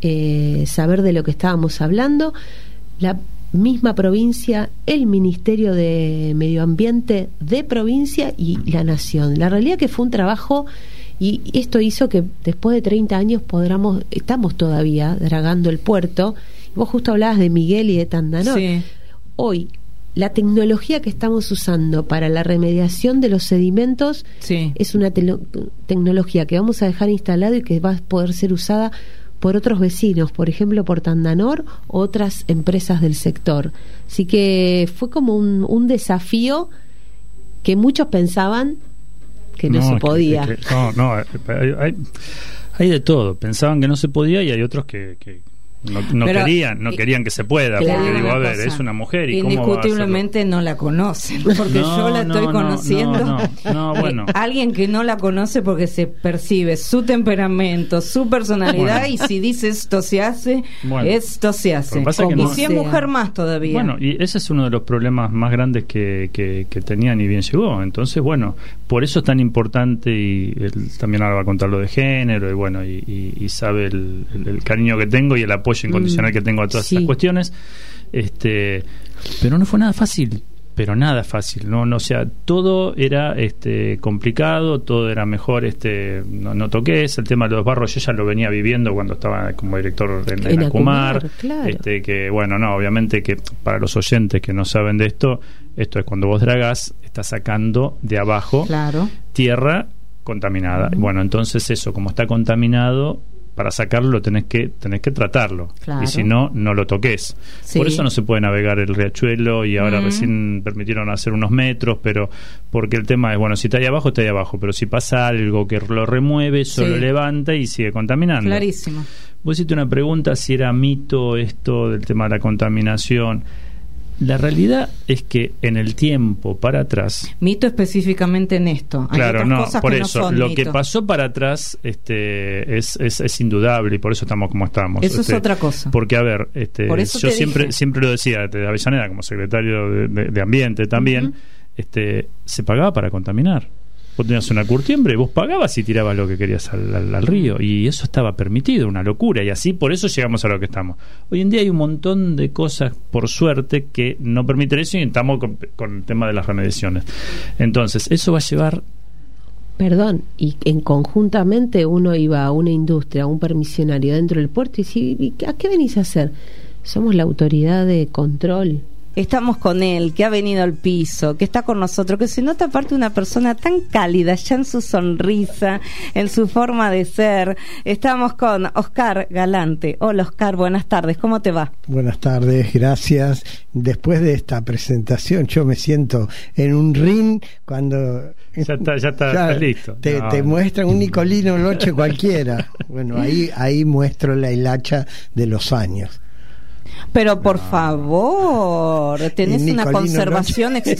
Speaker 5: eh, saber de lo que estábamos hablando, la misma provincia, el Ministerio de Medio Ambiente de provincia y la Nación. La realidad que fue un trabajo, y esto hizo que después de treinta años podamos, estamos todavía dragando el puerto. Vos justo hablabas de Miguel y de Tandanor.
Speaker 3: Sí.
Speaker 5: Hoy la tecnología que estamos usando para la remediación de los sedimentos
Speaker 3: Sí.
Speaker 5: es una te- tecnología que vamos a dejar instalada y que va a poder ser usada por otros vecinos, por ejemplo por Tandanor o otras empresas del sector. Así que fue como un, un desafío que muchos pensaban que no,
Speaker 4: No,
Speaker 5: se
Speaker 4: es que-
Speaker 5: podía.
Speaker 4: es que- no, no, hay, hay, hay de todo. Pensaban que no se podía y hay otros que, que no, no
Speaker 3: Pero,
Speaker 4: querían, no
Speaker 3: eh,
Speaker 4: querían que se pueda.
Speaker 5: claro,
Speaker 4: Porque digo,
Speaker 3: Una
Speaker 4: a ver,
Speaker 3: cosa,
Speaker 4: es una mujer y cómo va a
Speaker 3: indiscutiblemente no la conocen, porque
Speaker 4: No,
Speaker 3: yo la
Speaker 4: no,
Speaker 3: estoy
Speaker 4: no,
Speaker 3: conociendo.
Speaker 4: no, no, no,
Speaker 3: Eh,
Speaker 4: bueno.
Speaker 3: alguien que no la conoce porque se percibe su temperamento, su personalidad,
Speaker 4: Bueno.
Speaker 3: y si dice esto se hace,
Speaker 4: Bueno.
Speaker 3: esto se hace.
Speaker 4: Lo que pasa es que
Speaker 3: Y
Speaker 4: no-
Speaker 3: si es
Speaker 5: sea.
Speaker 3: mujer más todavía.
Speaker 4: Bueno, y ese es uno de los problemas más grandes que, que, que tenían y bien llegó. Entonces, bueno, por eso es tan importante, y él también ahora va a contar lo de género, y bueno, y, y, y sabe el, el, el cariño que tengo y el apoyo incondicional
Speaker 5: Mm,
Speaker 4: que tengo a todas
Speaker 5: sí.
Speaker 4: estas cuestiones. Este, pero no fue nada fácil. Pero nada fácil, no, no, o sea, todo era este complicado, todo era mejor, este, no, no toques, el tema de los barros yo ya lo venía viviendo cuando estaba como director en, en
Speaker 5: En
Speaker 4: Acumar,
Speaker 5: Acumar, claro.
Speaker 4: este, que bueno, no, obviamente que para los oyentes que no saben de esto, esto es cuando vos dragás, estás sacando de abajo
Speaker 3: Claro.
Speaker 4: tierra contaminada. Bueno, entonces eso, como está contaminado, para sacarlo lo tenés que tenés que tratarlo.
Speaker 3: Claro.
Speaker 4: Y si no, no lo toques.
Speaker 3: Sí.
Speaker 4: Por eso no se puede navegar el riachuelo, y ahora
Speaker 3: Mm.
Speaker 4: recién permitieron hacer unos metros, pero porque el tema es, bueno, si está ahí abajo, está ahí abajo, pero si pasa algo que lo remueve, eso
Speaker 3: Sí.
Speaker 4: lo levanta y sigue contaminando.
Speaker 3: Clarísimo.
Speaker 4: Vos hiciste una pregunta si era mito esto del tema de la contaminación. La realidad es que en el tiempo para atrás...
Speaker 3: Mito específicamente en esto. Hay
Speaker 4: claro,
Speaker 3: otras
Speaker 4: no,
Speaker 3: cosas
Speaker 4: por
Speaker 3: que
Speaker 4: eso,
Speaker 3: no son
Speaker 4: lo
Speaker 3: mito.
Speaker 4: que pasó para atrás este, es, es, es indudable y por eso estamos como estamos.
Speaker 3: Eso
Speaker 4: este,
Speaker 3: es otra cosa.
Speaker 4: Porque, a ver, este,
Speaker 3: Por eso
Speaker 4: yo
Speaker 3: te
Speaker 4: siempre
Speaker 3: dije.
Speaker 4: siempre lo decía, de Avellaneda, como secretario de, de, de Ambiente también, uh-huh. este, se pagaba para contaminar. Vos tenías una curtiembre, vos pagabas y tirabas lo que querías al, al, al río, y eso estaba permitido, una locura, y así por eso llegamos a lo que estamos. Hoy en día hay un montón de cosas, por suerte, que no permiten eso, y estamos con, con el tema de las remediaciones. Entonces, eso va a llevar...
Speaker 5: Perdón, y en conjuntamente uno iba a una industria, a un permisionario dentro del puerto y dice, ¿a qué venís a hacer? Somos la autoridad de control.
Speaker 3: Estamos con él, que ha venido al piso, que está con nosotros, que se nota aparte una persona tan cálida ya en su sonrisa, en su forma de ser. Estamos con Oscar Galante. Hola Oscar, buenas tardes, ¿cómo te va?
Speaker 6: Buenas tardes, gracias. Después de esta presentación yo me siento en un ring cuando...
Speaker 4: Ya está, ya está, ya está listo.
Speaker 6: Te,
Speaker 4: no.
Speaker 6: te muestran un Nicolino Noche cualquiera. Bueno, ahí, ahí muestro la hilacha de los años.
Speaker 3: Pero por no. favor, tenés una conservación
Speaker 6: no.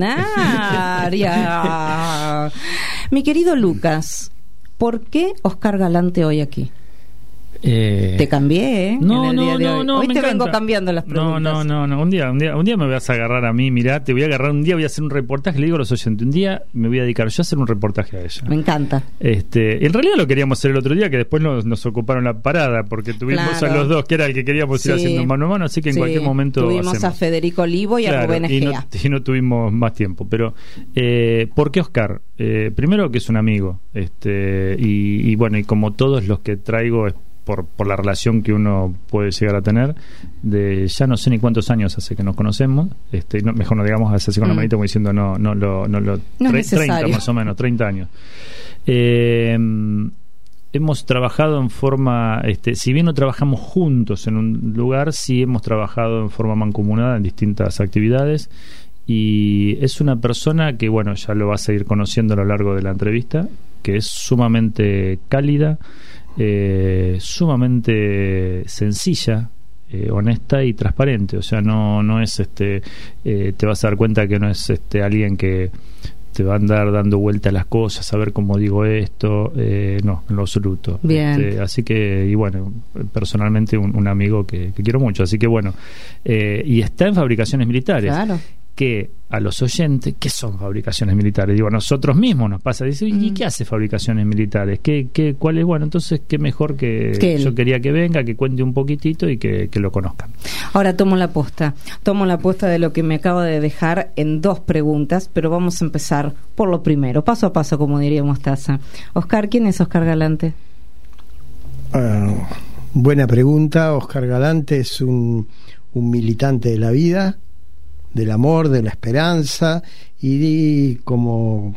Speaker 3: extraordinaria. Mi querido Lucas, ¿por qué Oscar Galante hoy aquí?
Speaker 4: Eh,
Speaker 3: te cambié, ¿eh?
Speaker 4: No,
Speaker 3: en el
Speaker 4: no,
Speaker 3: día de
Speaker 4: no,
Speaker 3: hoy.
Speaker 4: no.
Speaker 3: Hoy
Speaker 4: me
Speaker 3: te
Speaker 4: encanta.
Speaker 3: vengo cambiando las preguntas.
Speaker 4: No, no, no, no. Un día, un día, un día me vas a agarrar a mí. Mirá, te voy a agarrar un día. Voy a hacer un reportaje. Le digo a los oyentes, un día me voy a dedicar yo a hacer un reportaje a ella.
Speaker 3: Me encanta.
Speaker 4: Este, en realidad lo queríamos hacer el otro día, que después nos, nos ocuparon la parada porque tuvimos
Speaker 3: claro.
Speaker 4: a los dos, que era el que queríamos ir sí. haciendo mano a mano. Así que en sí. cualquier momento
Speaker 3: tuvimos
Speaker 4: hacemos.
Speaker 3: a Federico Olivo y
Speaker 4: claro,
Speaker 3: a Rubén Egea.
Speaker 4: Y no, y no tuvimos más tiempo. Pero eh, ¿por qué Oscar? Eh, primero que es un amigo, este, y, y bueno, y como todos los que traigo es Por, por la relación que uno puede llegar a tener, de ya no sé ni cuántos años hace que nos conocemos, este, no, mejor no digamos así con mm. la manita como diciendo no, no lo, no lo
Speaker 3: no
Speaker 4: tre-
Speaker 3: es
Speaker 4: treinta más o menos, treinta años. Eh, hemos trabajado en forma, este, si bien no trabajamos juntos en un lugar, sí hemos trabajado en forma mancomunada en distintas actividades, y es una persona que, bueno, ya lo vas a ir conociendo a lo largo de la entrevista, que es sumamente cálida, Eh, sumamente sencilla, eh, honesta y transparente. O sea, no no es este eh, te vas a dar cuenta que no es este alguien que te va a andar dando vuelta a las cosas, a ver cómo digo esto, eh, no, en lo absoluto.
Speaker 3: Bien.
Speaker 4: Este, así que, y bueno, personalmente un, un amigo que, que quiero mucho. Así que bueno, eh, y está en fabricaciones militares.
Speaker 3: Claro.
Speaker 4: Que a los oyentes, ¿qué son fabricaciones militares? Digo, a nosotros mismos nos pasa, dice, ¿y
Speaker 3: mm.
Speaker 4: qué hace fabricaciones militares? ¿Qué, qué, cuál es? Bueno, entonces, qué mejor que,
Speaker 3: que
Speaker 4: yo quería que venga, que cuente un poquitito y que, que lo conozcan.
Speaker 3: Ahora tomo la posta, tomo la posta de lo que me acabo de dejar en dos preguntas, pero vamos a empezar por lo primero, paso a paso, como diría Mostaza. Oscar, ¿quién es Oscar Galante?
Speaker 6: Uh, buena pregunta. Oscar Galante es un, un militante de la vida, del amor, de la esperanza, y como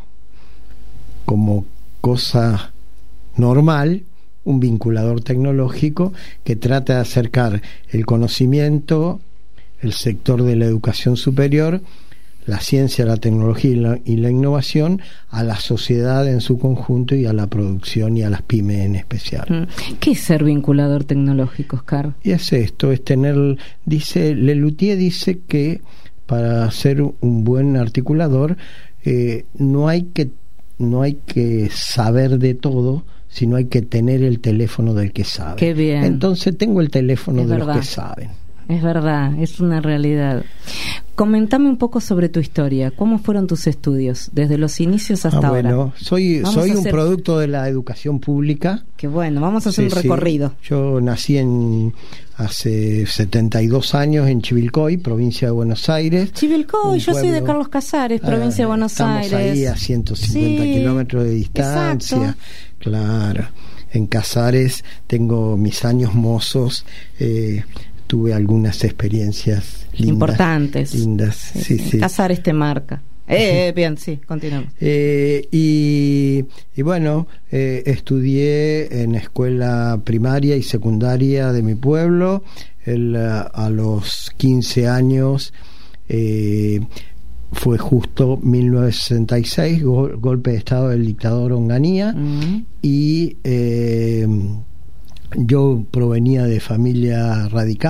Speaker 6: como cosa normal, un vinculador tecnológico que trata de acercar el conocimiento, el sector de la educación superior, la ciencia, la tecnología y la, y la innovación a la sociedad en su conjunto y a la producción y a las pymes en especial.
Speaker 3: ¿Qué es ser vinculador tecnológico, Oscar?
Speaker 6: Y es esto, es tener, dice, Lelutier dice que para ser un buen articulador eh, no hay que no hay que saber de todo, sino hay que tener el teléfono del que sabe.
Speaker 3: Qué bien.
Speaker 6: Entonces tengo el teléfono
Speaker 3: es
Speaker 6: de
Speaker 3: verdad.
Speaker 6: los que saben.
Speaker 3: Es verdad, es una realidad. Comentame un poco sobre tu historia. ¿Cómo fueron tus estudios desde los inicios hasta
Speaker 6: ah, bueno,
Speaker 3: ahora?
Speaker 6: soy
Speaker 3: vamos
Speaker 6: soy un
Speaker 3: hacer...
Speaker 6: producto de la educación pública.
Speaker 3: Qué bueno, vamos a hacer
Speaker 6: sí,
Speaker 3: un recorrido.
Speaker 6: Sí. Yo nací en hace setenta y dos años en Chivilcoy, provincia de Buenos Aires.
Speaker 3: Chivilcoy, yo pueblo... soy de Carlos Casares, provincia ah, de Buenos
Speaker 6: estamos
Speaker 3: Aires.
Speaker 6: Estamos ahí a ciento cincuenta sí, kilómetros de distancia.
Speaker 3: Exacto.
Speaker 6: Claro. En Casares tengo mis años mozos. Eh, tuve algunas experiencias lindas,
Speaker 3: importantes.
Speaker 6: Lindas, sí, sí.
Speaker 3: Casares te marca. Eh, eh, bien, sí, continuamos.
Speaker 6: Eh, y, y bueno, eh, estudié en escuela primaria y secundaria de mi pueblo. El, a los quince años eh, fue justo mil novecientos sesenta y seis, gol, golpe de estado del dictador Onganía, uh-huh. y eh, yo provenía de familia radical,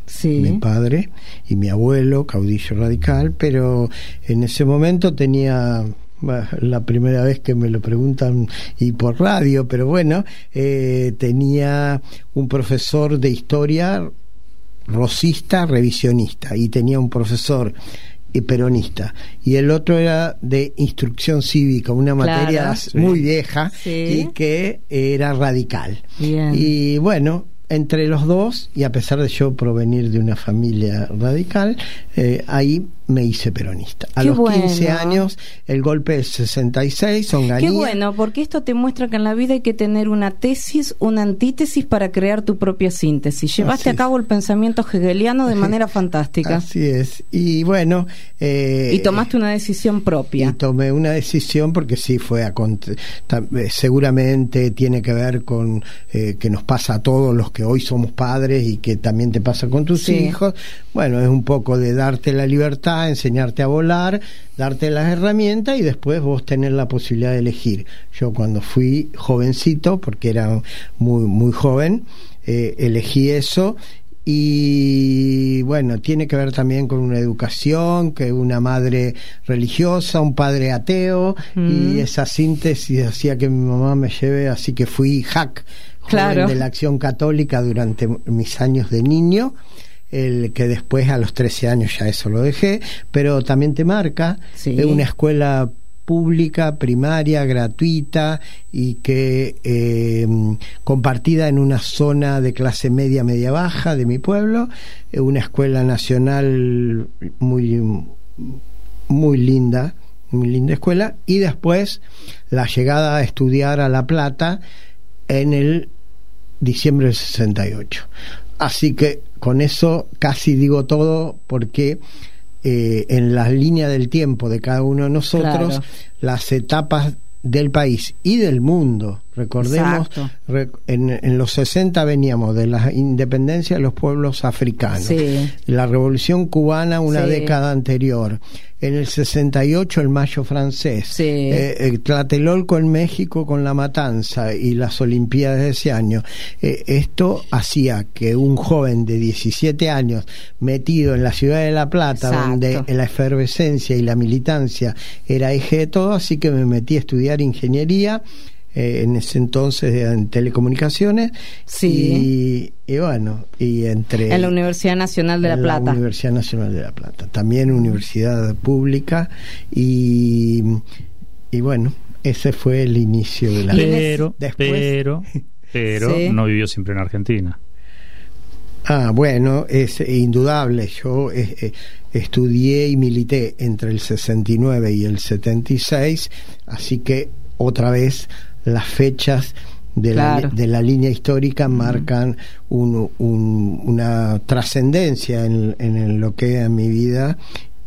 Speaker 3: sí.
Speaker 6: mi padre, y mi abuelo, caudillo radical, pero en ese momento tenía... la primera vez que me lo preguntan y por radio, pero bueno, eh, tenía un profesor de historia rosista, revisionista, y tenía un profesor peronista, y el otro era de instrucción cívica, una materia
Speaker 3: Claro.
Speaker 6: sí. muy vieja,
Speaker 3: Sí.
Speaker 6: y que era radical.
Speaker 3: Bien.
Speaker 6: Y bueno, entre los dos, y a pesar de yo provenir de una familia radical, eh, ahí me hice peronista. A
Speaker 3: Qué
Speaker 6: los
Speaker 3: bueno.
Speaker 6: quince años, el golpe del sesenta y seis, Onganía.
Speaker 3: Qué bueno, porque esto te muestra que en la vida hay que tener una tesis, una antítesis para crear tu propia síntesis. Llevaste
Speaker 6: Así
Speaker 3: a cabo
Speaker 6: es.
Speaker 3: el pensamiento hegeliano de manera fantástica.
Speaker 6: Así es. Y bueno... Eh,
Speaker 3: Y tomaste una decisión propia.
Speaker 6: Y tomé una decisión porque sí fue a cont- tam- eh, seguramente tiene que ver con eh, que nos pasa a todos los que hoy somos padres y que también te pasa con tus
Speaker 3: Sí.
Speaker 6: hijos. Bueno, es un poco de darte la libertad, enseñarte a volar, darte las herramientas y después vos tener la posibilidad de elegir. Yo cuando fui jovencito, porque era muy muy joven, eh, elegí eso. Y bueno, tiene que ver también con una educación, que una madre religiosa, un padre ateo,
Speaker 3: Mm.
Speaker 6: y esa síntesis hacía que mi mamá me lleve, así que fui hack, joven
Speaker 3: Claro.
Speaker 6: de la Acción Católica durante mis años de niño, el que después a los trece años ya eso lo dejé, pero también te marca,
Speaker 3: Sí.
Speaker 6: es una escuela pública, primaria, gratuita y que eh, compartida en una zona de clase media, media baja de mi pueblo, eh, una escuela nacional muy muy linda, muy linda escuela, y después la llegada a estudiar a La Plata en el diciembre del sesenta y ocho. Así que con eso casi digo todo, porque Eh, en la línea del tiempo de cada uno de nosotros,
Speaker 3: Claro.
Speaker 6: las etapas del país y del mundo. Recordemos,
Speaker 3: Exacto.
Speaker 6: rec- en, en los sesenta veníamos de la independencia de los pueblos africanos,
Speaker 3: Sí.
Speaker 6: la revolución cubana una
Speaker 3: Sí.
Speaker 6: década anterior, en el sesenta y ocho el mayo francés,
Speaker 3: Sí.
Speaker 6: eh, eh, Tlatelolco en México con la matanza y las olimpiadas de ese año. Eh, esto hacía que un joven de diecisiete años metido en la ciudad de La Plata,
Speaker 3: Exacto.
Speaker 6: donde la efervescencia y la militancia era eje de todo, así que me metí a estudiar ingeniería eh, en ese entonces en telecomunicaciones.
Speaker 3: Sí.
Speaker 6: y, y bueno, y entre
Speaker 3: En la Universidad Nacional de La
Speaker 6: en
Speaker 3: Plata.
Speaker 6: la Universidad Nacional de La Plata, también universidad pública, y, y bueno, ese fue el inicio de la
Speaker 3: Y en ese-
Speaker 4: Pero,
Speaker 6: después-
Speaker 4: pero, pero
Speaker 3: Sí.
Speaker 4: no vivió siempre en Argentina.
Speaker 6: Ah, bueno, es indudable. Yo eh, eh, estudié y milité entre el sesenta y nueve y el setenta y seis, así que otra vez las fechas de,
Speaker 3: Claro.
Speaker 6: la, de la línea histórica marcan un, un- una trascendencia en, en lo que es mi vida.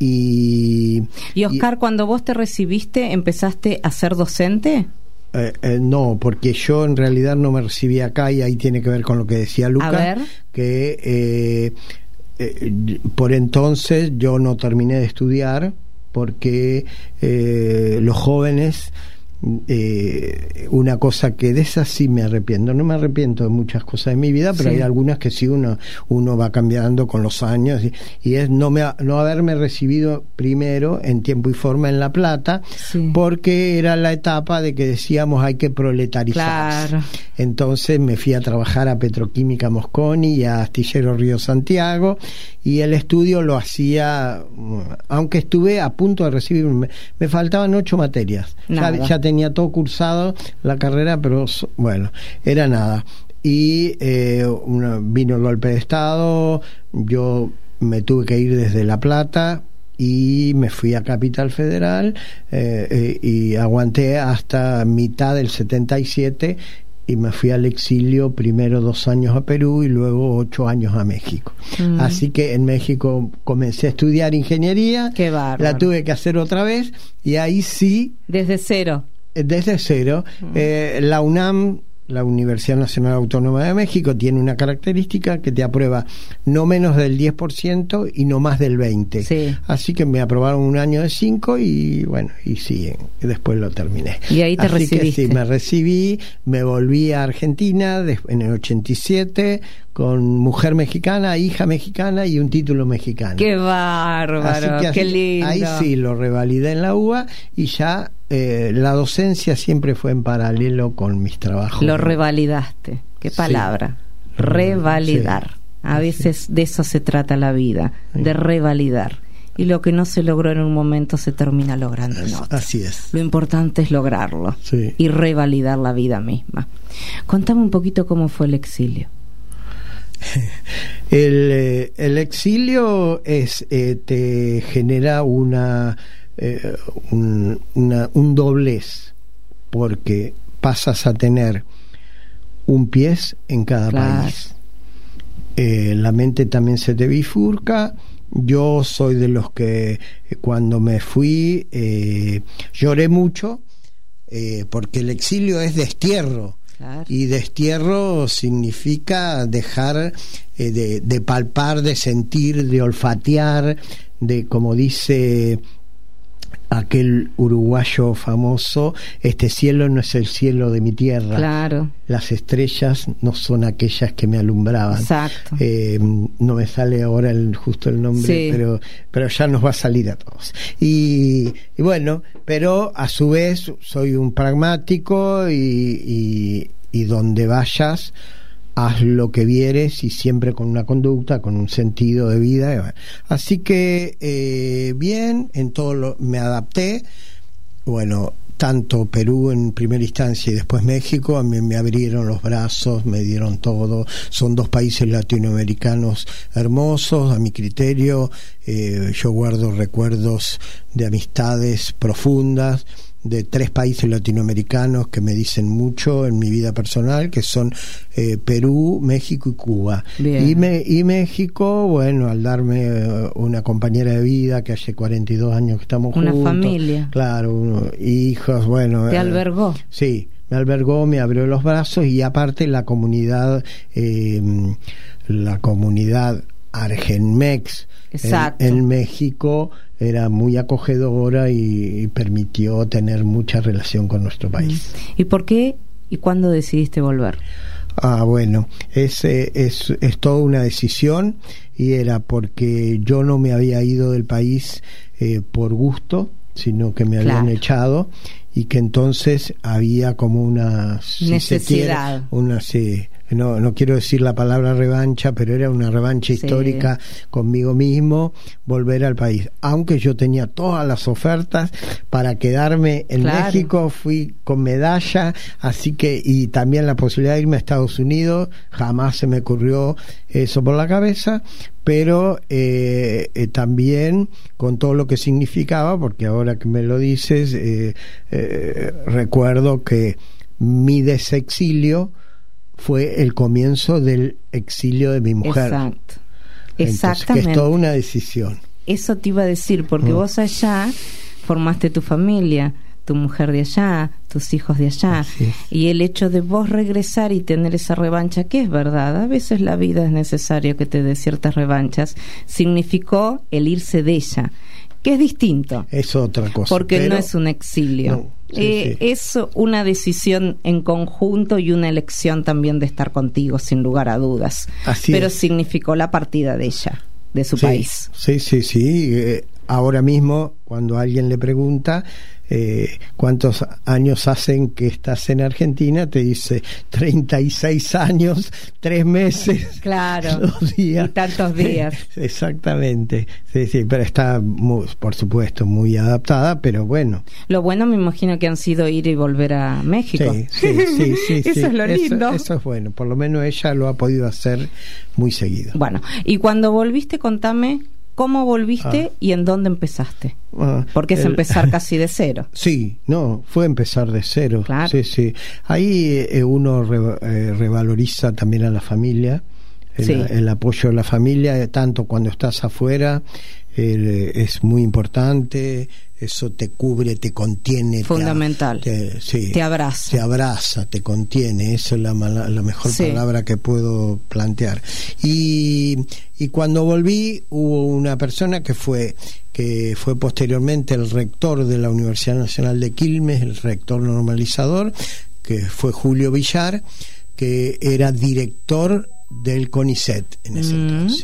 Speaker 6: Y,
Speaker 3: Y Oscar, cuando vos te recibiste, ¿empezaste a ser docente?
Speaker 6: Eh, eh, no, porque yo en realidad no me recibí acá, y ahí tiene que ver con lo que decía Luca,
Speaker 3: ver.
Speaker 6: que eh, eh, por entonces yo no terminé de estudiar porque eh, los jóvenes, eh, una cosa que de esas sí me arrepiento, no me arrepiento de muchas cosas de mi vida, pero
Speaker 3: Sí.
Speaker 6: hay algunas que sí uno uno va cambiando con los años, y, y es no me no haberme recibido primero en tiempo y forma en La Plata,
Speaker 3: Sí.
Speaker 6: porque era la etapa de que decíamos hay que proletarizarse.
Speaker 3: Claro.
Speaker 6: Entonces me fui a trabajar a Petroquímica Mosconi y a Astillero Río Santiago, y el estudio lo hacía, aunque estuve a punto de recibirme, me faltaban ocho materias. Ya,
Speaker 3: Nada.
Speaker 6: ya tenía todo cursado la carrera, pero so- bueno, era nada. Y eh, una- vino el golpe de Estado, yo me tuve que ir desde La Plata y me fui a Capital Federal, eh, eh, y aguanté hasta mitad del setenta y siete, y me fui al exilio, primero dos años a Perú y luego ocho años a México.
Speaker 3: Mm.
Speaker 6: Así que en México comencé a estudiar ingeniería,
Speaker 3: Qué bárbaro.
Speaker 6: la tuve que hacer otra vez, y ahí sí,
Speaker 3: Desde cero.
Speaker 6: desde cero, eh, la UNAM la Universidad Nacional Autónoma de México tiene una característica que te aprueba no menos del diez por ciento y no más del veinte por ciento. Sí. Así que me aprobaron un año de cinco y bueno, y sí, después lo terminé.
Speaker 3: Y ahí te
Speaker 6: Así
Speaker 3: recibiste.
Speaker 6: Que sí, me recibí, me volví a Argentina en el ochenta y siete con mujer mexicana, hija mexicana y un título mexicano.
Speaker 3: ¡Qué bárbaro!
Speaker 6: Así que
Speaker 3: ¡Qué
Speaker 6: así,
Speaker 3: lindo!
Speaker 6: Ahí sí lo revalidé en la U B A y ya eh, la docencia siempre fue en paralelo con mis trabajos.
Speaker 3: Lo revalidaste. ¿Qué palabra? Sí. Revalidar. Sí. A veces sí. De eso se trata la vida, sí. De revalidar. Y lo que no se logró en un momento se termina logrando en otro.
Speaker 6: Así es.
Speaker 3: Lo importante es lograrlo, sí. Y revalidar la vida misma. Contame un poquito cómo fue el exilio.
Speaker 6: El, eh, el exilio es eh, te genera una, eh, un, una un doblez, porque pasas a tener un pie en cada claro. país. Eh, la mente también se te bifurca. Yo soy de los que eh, cuando me fui eh, lloré mucho, eh, porque el exilio es destierro. Claro. Y destierro significa dejar eh, de, de palpar, de sentir, de olfatear, de, como dice aquel uruguayo famoso, este cielo no es el cielo de mi tierra.
Speaker 3: Claro.
Speaker 6: Las estrellas no son aquellas que me alumbraban.
Speaker 3: Exacto.
Speaker 6: Eh, no me sale ahora el, justo el nombre, sí. pero, pero ya nos va a salir a todos. Y, y bueno, pero a su vez soy un pragmático y, y, y donde vayas, haz lo que vieres y siempre con una conducta, con un sentido de vida. Así que eh, bien, en todo lo, me adapté. Bueno, tanto Perú en primera instancia y después México, a mí me abrieron los brazos, me dieron todo. Son dos países latinoamericanos hermosos, a mi criterio. Eh, yo guardo recuerdos de amistades profundas de tres países latinoamericanos que me dicen mucho en mi vida personal, que son eh, Perú, México y Cuba. Y, me, y México, bueno, al darme uh, una compañera de vida que hace cuarenta y dos años que estamos
Speaker 3: una
Speaker 6: juntos.
Speaker 3: Una familia.
Speaker 6: Claro, uno, hijos, bueno.
Speaker 3: ¿Te
Speaker 6: eh,
Speaker 3: albergó?
Speaker 6: Sí, me albergó, me abrió los brazos y aparte la comunidad, eh, la comunidad Argenmex en, en México era muy acogedora y, y permitió tener mucha relación con nuestro país.
Speaker 3: ¿Y por qué y cuándo decidiste volver?
Speaker 6: Ah, bueno, es, es, es toda una decisión y era porque yo no me había ido del país eh, por gusto, sino que me habían claro. echado y que entonces había como una si
Speaker 3: necesidad,
Speaker 6: se quiere, una sí, no no quiero decir la palabra revancha, pero era una revancha sí. histórica conmigo mismo, volver al país, aunque yo tenía todas las ofertas para quedarme en claro. México, fui con medalla, así que y también la posibilidad de irme a Estados Unidos, jamás se me ocurrió eso por la cabeza, pero eh, eh, también con todo lo que significaba, porque ahora que me lo dices eh, eh, recuerdo que mi desexilio fue el comienzo del exilio de mi mujer.
Speaker 3: Exacto.
Speaker 6: Entonces,
Speaker 3: exactamente.
Speaker 6: que es toda una decisión.
Speaker 3: Eso te iba a decir, porque mm. vos allá formaste tu familia, tu mujer de allá, tus hijos de allá, y el hecho de vos regresar y tener esa revancha, que es verdad, a veces la vida es necesario que te dé ciertas revanchas, significó el irse de ella, que es distinto.
Speaker 6: Es otra cosa.
Speaker 3: Porque
Speaker 6: pero...
Speaker 3: no es un exilio.
Speaker 6: No. Sí,
Speaker 3: eh,
Speaker 6: sí.
Speaker 3: Es una decisión en conjunto y una elección también de estar contigo, sin lugar a dudas.
Speaker 6: Así
Speaker 3: pero
Speaker 6: es.
Speaker 3: Significó la partida de ella, de su
Speaker 6: sí,
Speaker 3: país.
Speaker 6: Sí, sí, sí. Eh, ahora mismo, cuando alguien le pregunta eh, cuántos años hacen que estás en Argentina, te dice treinta y seis años, tres meses,
Speaker 3: claro,
Speaker 6: dos días.
Speaker 3: Y tantos días.
Speaker 6: Exactamente. Sí, sí, pero está, muy, por supuesto, muy adaptada, pero bueno.
Speaker 3: Lo bueno me imagino que han sido ir y volver a México.
Speaker 6: Sí, sí, sí. sí
Speaker 3: eso
Speaker 6: sí.
Speaker 3: es lo lindo.
Speaker 6: Eso, eso es bueno. Por lo menos ella lo ha podido hacer muy seguido.
Speaker 3: Bueno, y cuando volviste, contame cómo volviste ah. y en dónde empezaste. Ah, Porque es el... empezar casi de cero.
Speaker 6: Sí, no, fue empezar de cero.
Speaker 3: Claro.
Speaker 6: Sí, sí. Ahí eh, uno re, eh, revaloriza también a la familia. El, sí. el apoyo de la familia, tanto cuando estás afuera eh, es muy importante. Eso te cubre, te contiene.
Speaker 3: Fundamental.
Speaker 6: Te, te, sí,
Speaker 3: te abraza.
Speaker 6: Te abraza, te contiene. Eso es la, la mejor sí. palabra que puedo plantear. Y, y cuando volví, hubo una persona que fue que fue posteriormente el rector de la Universidad Nacional de Quilmes, el rector normalizador, que fue Julio Villar, que era director del CONICET en ese mm. entonces.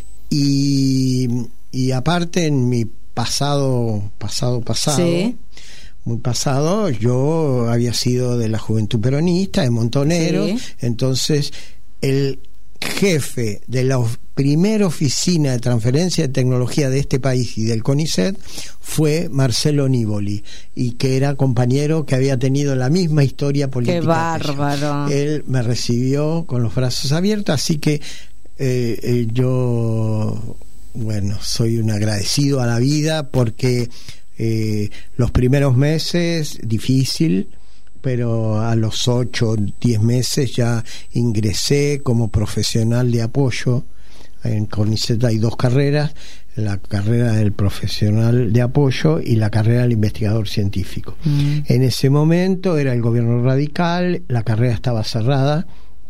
Speaker 6: Y, y aparte, en mi pasado, pasado, pasado, sí. muy pasado, yo había sido de la Juventud Peronista, de Montoneros, sí. entonces el jefe de la primera oficina de transferencia de tecnología de este país y del CONICET fue Marcelo Nívoli, y que era compañero que había tenido la misma historia política.
Speaker 3: ¡Qué bárbaro!
Speaker 6: Él me recibió con los brazos abiertos, así que eh, eh, yo... bueno, soy un agradecido a la vida porque eh, los primeros meses difícil, pero a los ocho, diez meses ya ingresé como profesional de apoyo. En CONICET hay dos carreras, la carrera del profesional de apoyo y la carrera del investigador científico. Mm. En ese momento era el gobierno radical, la carrera estaba cerrada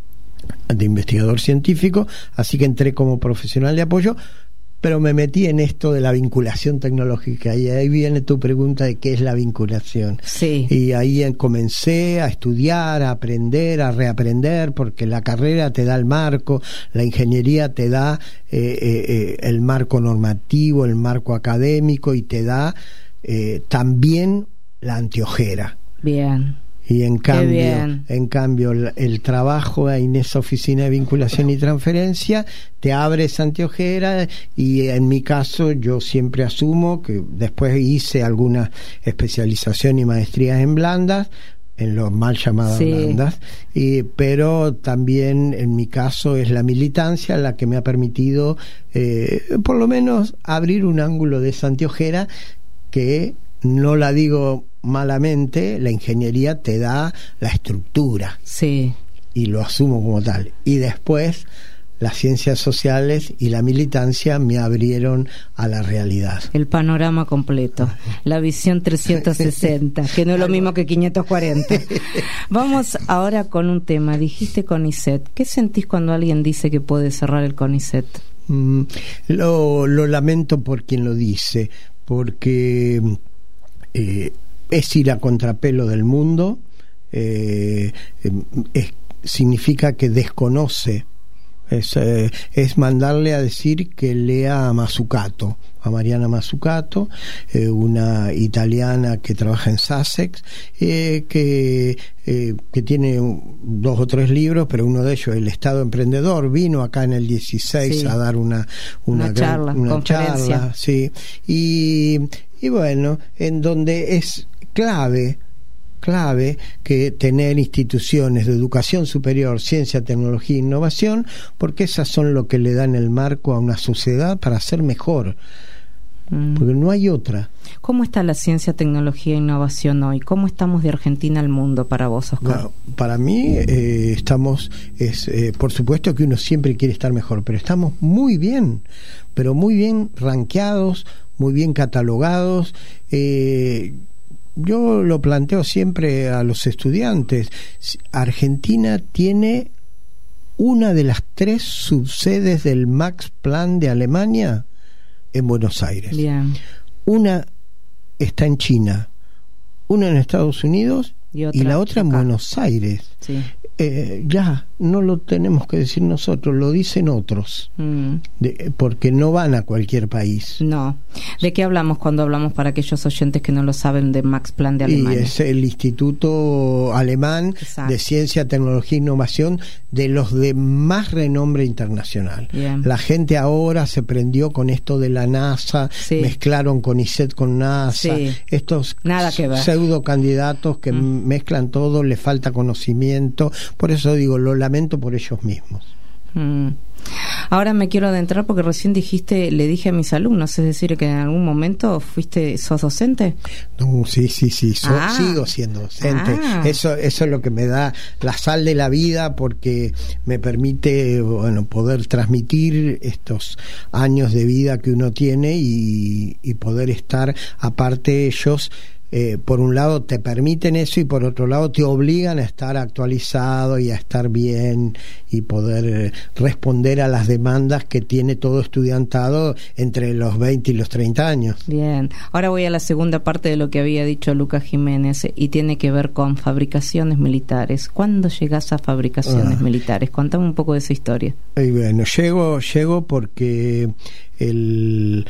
Speaker 6: de investigador científico, así que entré como profesional de apoyo, pero me metí en esto de la vinculación tecnológica, y ahí viene tu pregunta de qué es la vinculación.
Speaker 3: Sí.
Speaker 6: Y ahí comencé a estudiar, a aprender, a reaprender, porque la carrera te da el marco, la ingeniería te da eh, eh, el marco normativo, el marco académico, y te da eh, también la anteojera.
Speaker 3: Bien.
Speaker 6: Y en cambio, en cambio el, el trabajo en esa oficina de vinculación y transferencia te abre esa anteojera, y en mi caso yo siempre asumo que después hice alguna especialización y maestrías en blandas, en lo mal llamadas sí. blandas, y, pero también en mi caso es la militancia la que me ha permitido eh, por lo menos abrir un ángulo de esa anteojera que, no la digo malamente, la ingeniería te da la estructura,
Speaker 3: sí,
Speaker 6: y lo asumo como tal, y después las ciencias sociales y la militancia me abrieron a la realidad.
Speaker 3: El panorama completo, la visión trescientos sesenta, que no es lo mismo que quinientos cuarenta. Vamos ahora con un tema. Dijiste CONICET. ¿Qué sentís cuando alguien dice que puede cerrar el CONICET?
Speaker 6: Mm, lo, lo lamento por quien lo dice, porque eh, es ir a contrapelo del mundo, eh, es, significa que desconoce. Es, eh, es mandarle a decir que lea a Mazzucato, a Mariana Mazzucato, eh, una italiana que trabaja en Sussex, eh, que, eh, que tiene un, dos o tres libros, pero uno de ellos, El Estado Emprendedor, vino acá en el dieciséis sí. a dar una, una,
Speaker 3: una charla,
Speaker 6: gran, una
Speaker 3: conferencia.
Speaker 6: charla, sí. y, y bueno, en donde es clave clave que tener instituciones de educación superior, ciencia, tecnología e innovación, porque esas son lo que le dan el marco a una sociedad para ser mejor, mm. porque no hay otra.
Speaker 3: ¿Cómo está la ciencia, tecnología e innovación hoy? ¿Cómo estamos de Argentina al mundo para vos, Oscar?
Speaker 6: Bueno, para mí eh, estamos, es, eh, por supuesto que uno siempre quiere estar mejor, pero estamos muy bien, pero muy bien rankeados, muy bien catalogados. eh, Yo lo planteo siempre a los estudiantes. Argentina tiene una de las tres subsedes del Max Plan de Alemania en Buenos Aires.
Speaker 3: Bien.
Speaker 6: Una está en China, una en Estados Unidos y, y la otra acá en Buenos Aires.
Speaker 3: Sí.
Speaker 6: Eh, ya, no lo tenemos que decir nosotros, lo dicen otros, mm. de, porque no van a cualquier país.
Speaker 3: No. ¿De qué hablamos cuando hablamos, para aquellos oyentes que no lo saben, de Max Plan de Alemania?
Speaker 6: Y es el Instituto Alemán Exacto. de Ciencia, Tecnología e Innovación, de los de más renombre internacional. Bien. La gente ahora se prendió con esto de la NASA, sí. mezclaron CONICET con NASA, sí. estos
Speaker 3: Nada que ver.
Speaker 6: pseudo candidatos que mm. mezclan todo, les falta conocimiento. Por eso digo, lo lamento por ellos mismos.
Speaker 3: Mm. Ahora me quiero adentrar porque recién dijiste, le dije a mis alumnos, es decir, que en algún momento fuiste, sos docente.
Speaker 6: No, sí, sí, sí, so,
Speaker 3: ah.
Speaker 6: sigo siendo docente.
Speaker 3: Ah.
Speaker 6: Eso, eso es lo que me da la sal de la vida, porque me permite, bueno, poder transmitir estos años de vida que uno tiene y, y poder estar, aparte ellos, Eh, por un lado te permiten eso y por otro lado te obligan a estar actualizado y a estar bien y poder eh, responder a las demandas que tiene todo estudiantado entre los veinte y los treinta años.
Speaker 3: Bien, ahora voy a la segunda parte de lo que había dicho Lucas Jiménez y tiene que ver con fabricaciones militares. ¿Cuándo llegás a fabricaciones ah. militares? Contame un poco de esa historia.
Speaker 6: Y bueno, llego, llego porque el...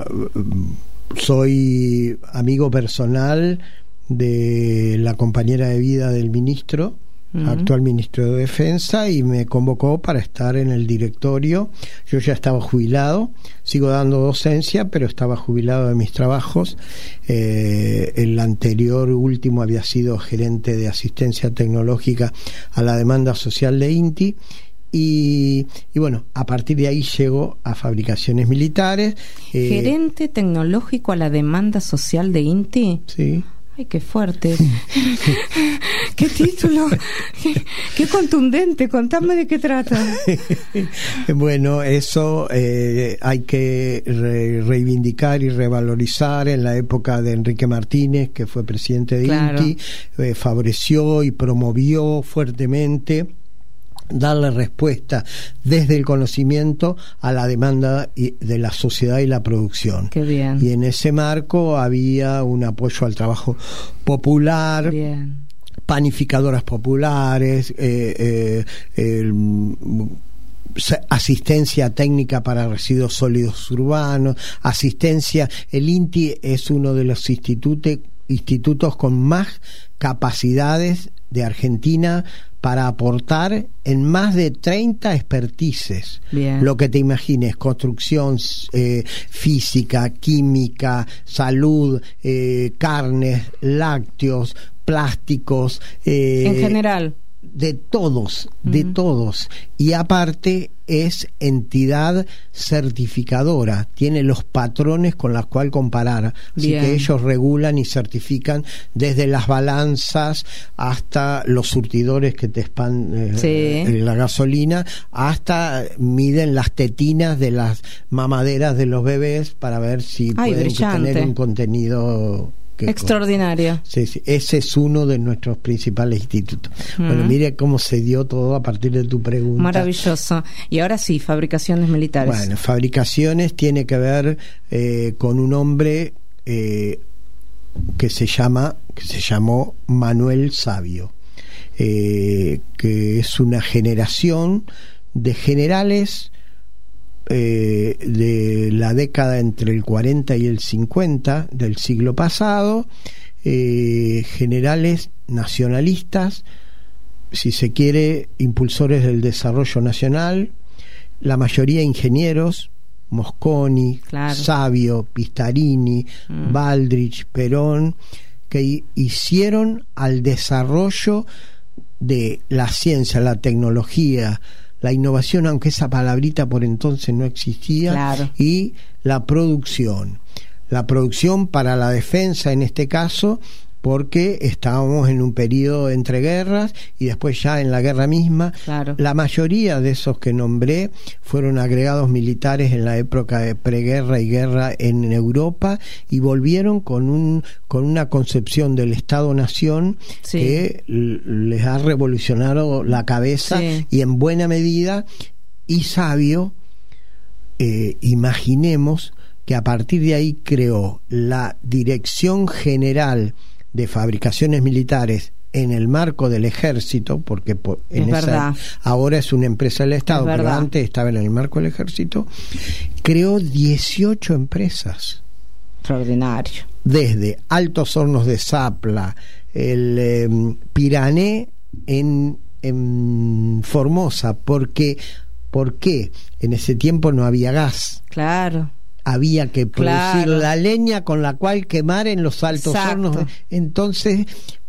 Speaker 6: soy amigo personal de la compañera de vida del ministro, uh-huh. actual ministro de Defensa, y me convocó para estar en el directorio. Yo ya estaba jubilado, sigo dando docencia, pero estaba jubilado de mis trabajos. Eh, el anterior último había sido gerente de asistencia tecnológica a la demanda social de INTI. Y, y bueno, a partir de ahí llego a fabricaciones militares.
Speaker 3: Eh, ¿Gerente tecnológico a la demanda social de INTI?
Speaker 6: Sí.
Speaker 3: Ay, qué fuerte. ¿Qué título? ¿Qué, qué contundente? Contame de qué trata.
Speaker 6: Bueno, eso eh, hay que re- reivindicar y revalorizar. En la época de Enrique Martínez, que fue presidente de claro. INTI, eh, favoreció y promovió fuertemente darle respuesta desde el conocimiento a la demanda de la sociedad y la producción.
Speaker 3: Qué bien.
Speaker 6: Y en ese marco había un apoyo al trabajo popular,
Speaker 3: bien.
Speaker 6: Panificadoras populares, eh, eh, el, asistencia técnica para residuos sólidos urbanos, asistencia. El INTI es uno de los institutos institutos con más capacidades de Argentina para aportar en más de treinta expertices.
Speaker 3: Bien.
Speaker 6: Lo que te imagines: construcción, eh, física, química, salud, eh, carnes, lácteos, plásticos. Eh,
Speaker 3: en general.
Speaker 6: De todos, de uh-huh. todos. Y aparte es entidad certificadora, tiene los patrones con los cuales comparar. Así
Speaker 3: Bien.
Speaker 6: que ellos regulan y certifican desde las balanzas hasta los surtidores que te expanden eh,
Speaker 3: sí.
Speaker 6: la gasolina, hasta miden las tetinas de las mamaderas de los bebés para ver si
Speaker 3: Ay,
Speaker 6: pueden
Speaker 3: brillante.
Speaker 6: tener un contenido
Speaker 3: extraordinario.
Speaker 6: Sí, sí, ese es uno de nuestros principales institutos. Mm. Bueno, mire cómo se dio todo a partir de tu pregunta.
Speaker 3: Maravilloso. Y ahora sí, fabricaciones militares.
Speaker 6: Bueno, fabricaciones tiene que ver eh, con un hombre eh, que se llama, que se llamó Manuel Sabio, eh, que es una generación de generales Eh, de la década entre el cuarenta y el cincuenta del siglo pasado, eh, generales nacionalistas, si se quiere, impulsores del desarrollo nacional, la mayoría ingenieros: Mosconi,
Speaker 3: claro.
Speaker 6: Sabio, Pistarini, mm. Baldrich, Perón, que hicieron al desarrollo de la ciencia, la tecnología, la innovación, aunque esa palabrita por entonces no existía,
Speaker 3: claro.
Speaker 6: y la producción. La producción para la defensa en este caso, porque estábamos en un periodo entre guerras y después ya en la guerra misma.
Speaker 3: Claro.
Speaker 6: La mayoría de esos que nombré fueron agregados militares en la época de preguerra y guerra en Europa y volvieron con un con una concepción del Estado-Nación
Speaker 3: sí.
Speaker 6: que l- les ha revolucionado la cabeza
Speaker 3: sí.
Speaker 6: y en buena medida. Y Sabio, eh, imaginemos que a partir de ahí creó la Dirección General de Fabricaciones Militares en el marco del Ejército, porque por, en
Speaker 3: es
Speaker 6: esa,
Speaker 3: verdad.
Speaker 6: ahora es una empresa del Estado,
Speaker 3: es
Speaker 6: pero
Speaker 3: verdad.
Speaker 6: antes estaba en el marco del Ejército. Creó dieciocho empresas.
Speaker 3: Extraordinario.
Speaker 6: Desde Altos Hornos de Zapla, el eh, Pirané en, en Formosa, porque ¿por qué? En ese tiempo no había gas.
Speaker 3: Claro.
Speaker 6: Había que producir
Speaker 3: claro.
Speaker 6: la leña con la cual quemar en los altos
Speaker 3: Exacto.
Speaker 6: hornos. Entonces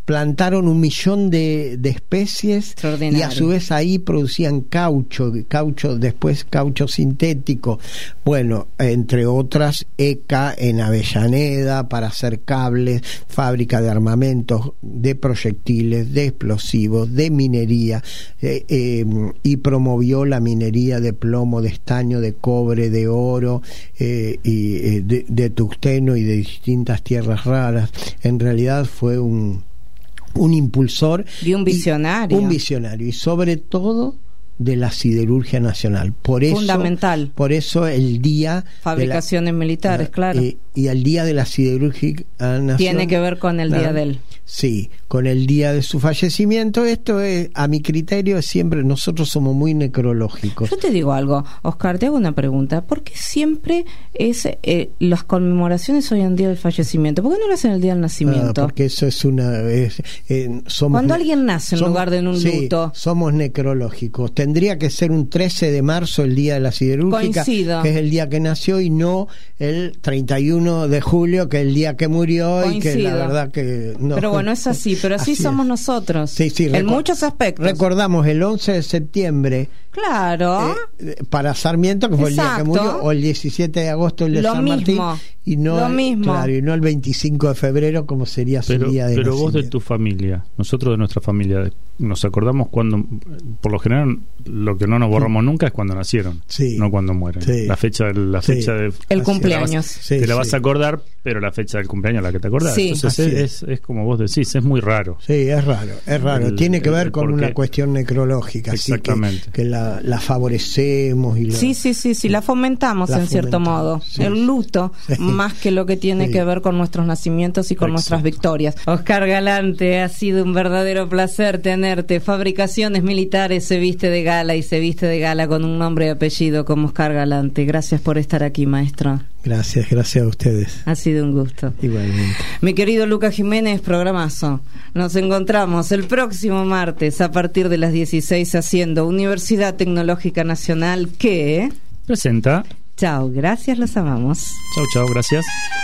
Speaker 6: plantaron un millón de, de especies y a su vez ahí producían caucho, caucho después caucho sintético, bueno, entre otras E C A en Avellaneda para hacer cables, fábrica de armamentos, de proyectiles, de explosivos, de minería, eh, eh, y promovió la minería de plomo, de estaño, de cobre, de oro, eh, y eh, de, de tungsteno y de distintas tierras raras. En realidad fue un un impulsor
Speaker 3: y un visionario,
Speaker 6: y un visionario y sobre todo de la siderurgia nacional. Por eso,
Speaker 3: fundamental.
Speaker 6: Por eso el día
Speaker 3: fabricaciones
Speaker 6: la,
Speaker 3: militares, claro.
Speaker 6: Eh, y el día de la siderurgia nacional
Speaker 3: tiene que ver con el
Speaker 6: claro,
Speaker 3: día de él.
Speaker 6: Sí, con el día de su fallecimiento. Esto es, a mi criterio, es siempre, nosotros somos muy necrológicos.
Speaker 3: Yo te digo algo, Oscar, te hago una pregunta. ¿Por qué siempre es eh, las conmemoraciones hoy en día del fallecimiento? ¿Por qué no lo hacen el día del nacimiento?
Speaker 6: Ah, porque eso es una... Es, eh, somos
Speaker 3: Cuando alguien nace en
Speaker 6: somos,
Speaker 3: lugar de en un
Speaker 6: sí,
Speaker 3: luto.
Speaker 6: Somos necrológicos. Tendría que ser un trece de marzo el día de la siderúrgica,
Speaker 3: Coincido.
Speaker 6: que es el día que nació, y no el treinta y uno de julio, que es el día que murió. Coincido. Y que la verdad que no.
Speaker 3: Pero bueno, es así, pero así, así somos es. nosotros.
Speaker 6: Sí, sí,
Speaker 3: en muchos aspectos.
Speaker 6: Recordamos el once de septiembre.
Speaker 3: Claro.
Speaker 6: Eh, para Sarmiento, que fue Exacto. el día que murió, o el diecisiete de agosto el de
Speaker 3: Lo
Speaker 6: San
Speaker 3: mismo.
Speaker 6: Martín, y no,
Speaker 3: Lo mismo.
Speaker 6: Claro, y no el veinticinco de febrero, como sería su
Speaker 4: pero,
Speaker 6: día de
Speaker 4: Pero
Speaker 6: nacimiento.
Speaker 4: vos de tu familia, nosotros de nuestra familia, nos acordamos cuando, por lo general, lo que no nos borramos nunca es cuando nacieron,
Speaker 6: sí.
Speaker 4: no cuando mueren.
Speaker 6: Sí.
Speaker 4: La fecha, la fecha
Speaker 6: sí.
Speaker 4: de
Speaker 3: el cumpleaños.
Speaker 4: Te la vas, sí, te la vas sí. a acordar, pero la fecha del cumpleaños es la que te acordás.
Speaker 3: Sí.
Speaker 4: Entonces es, es, es como vos decís, es muy raro.
Speaker 6: Sí, es raro, es raro. El, Tiene que ver con una cuestión necrológica.
Speaker 4: Exactamente.
Speaker 6: Así que, que la, la favorecemos. Y la,
Speaker 3: sí, sí, sí, sí, la fomentamos la en fomentamos. cierto modo. Sí. El luto, sí. más que lo que tiene sí. que ver con nuestros nacimientos y con Exacto. nuestras victorias. Oscar Galante, ha sido un verdadero placer tenerte. Fabricaciones Militares se viste de gala y se viste de gala con un nombre y apellido como Oscar Galante. Gracias por estar aquí, maestro.
Speaker 6: Gracias, gracias a ustedes.
Speaker 3: Ha sido un gusto.
Speaker 6: Igualmente.
Speaker 3: Mi querido Lucas Jiménez, programazo. Nos encontramos el próximo martes a partir de las dieciséis haciendo Universidad Tecnológica Nacional que...
Speaker 4: presenta.
Speaker 3: Chao, gracias, los amamos.
Speaker 4: Chao, chao, gracias.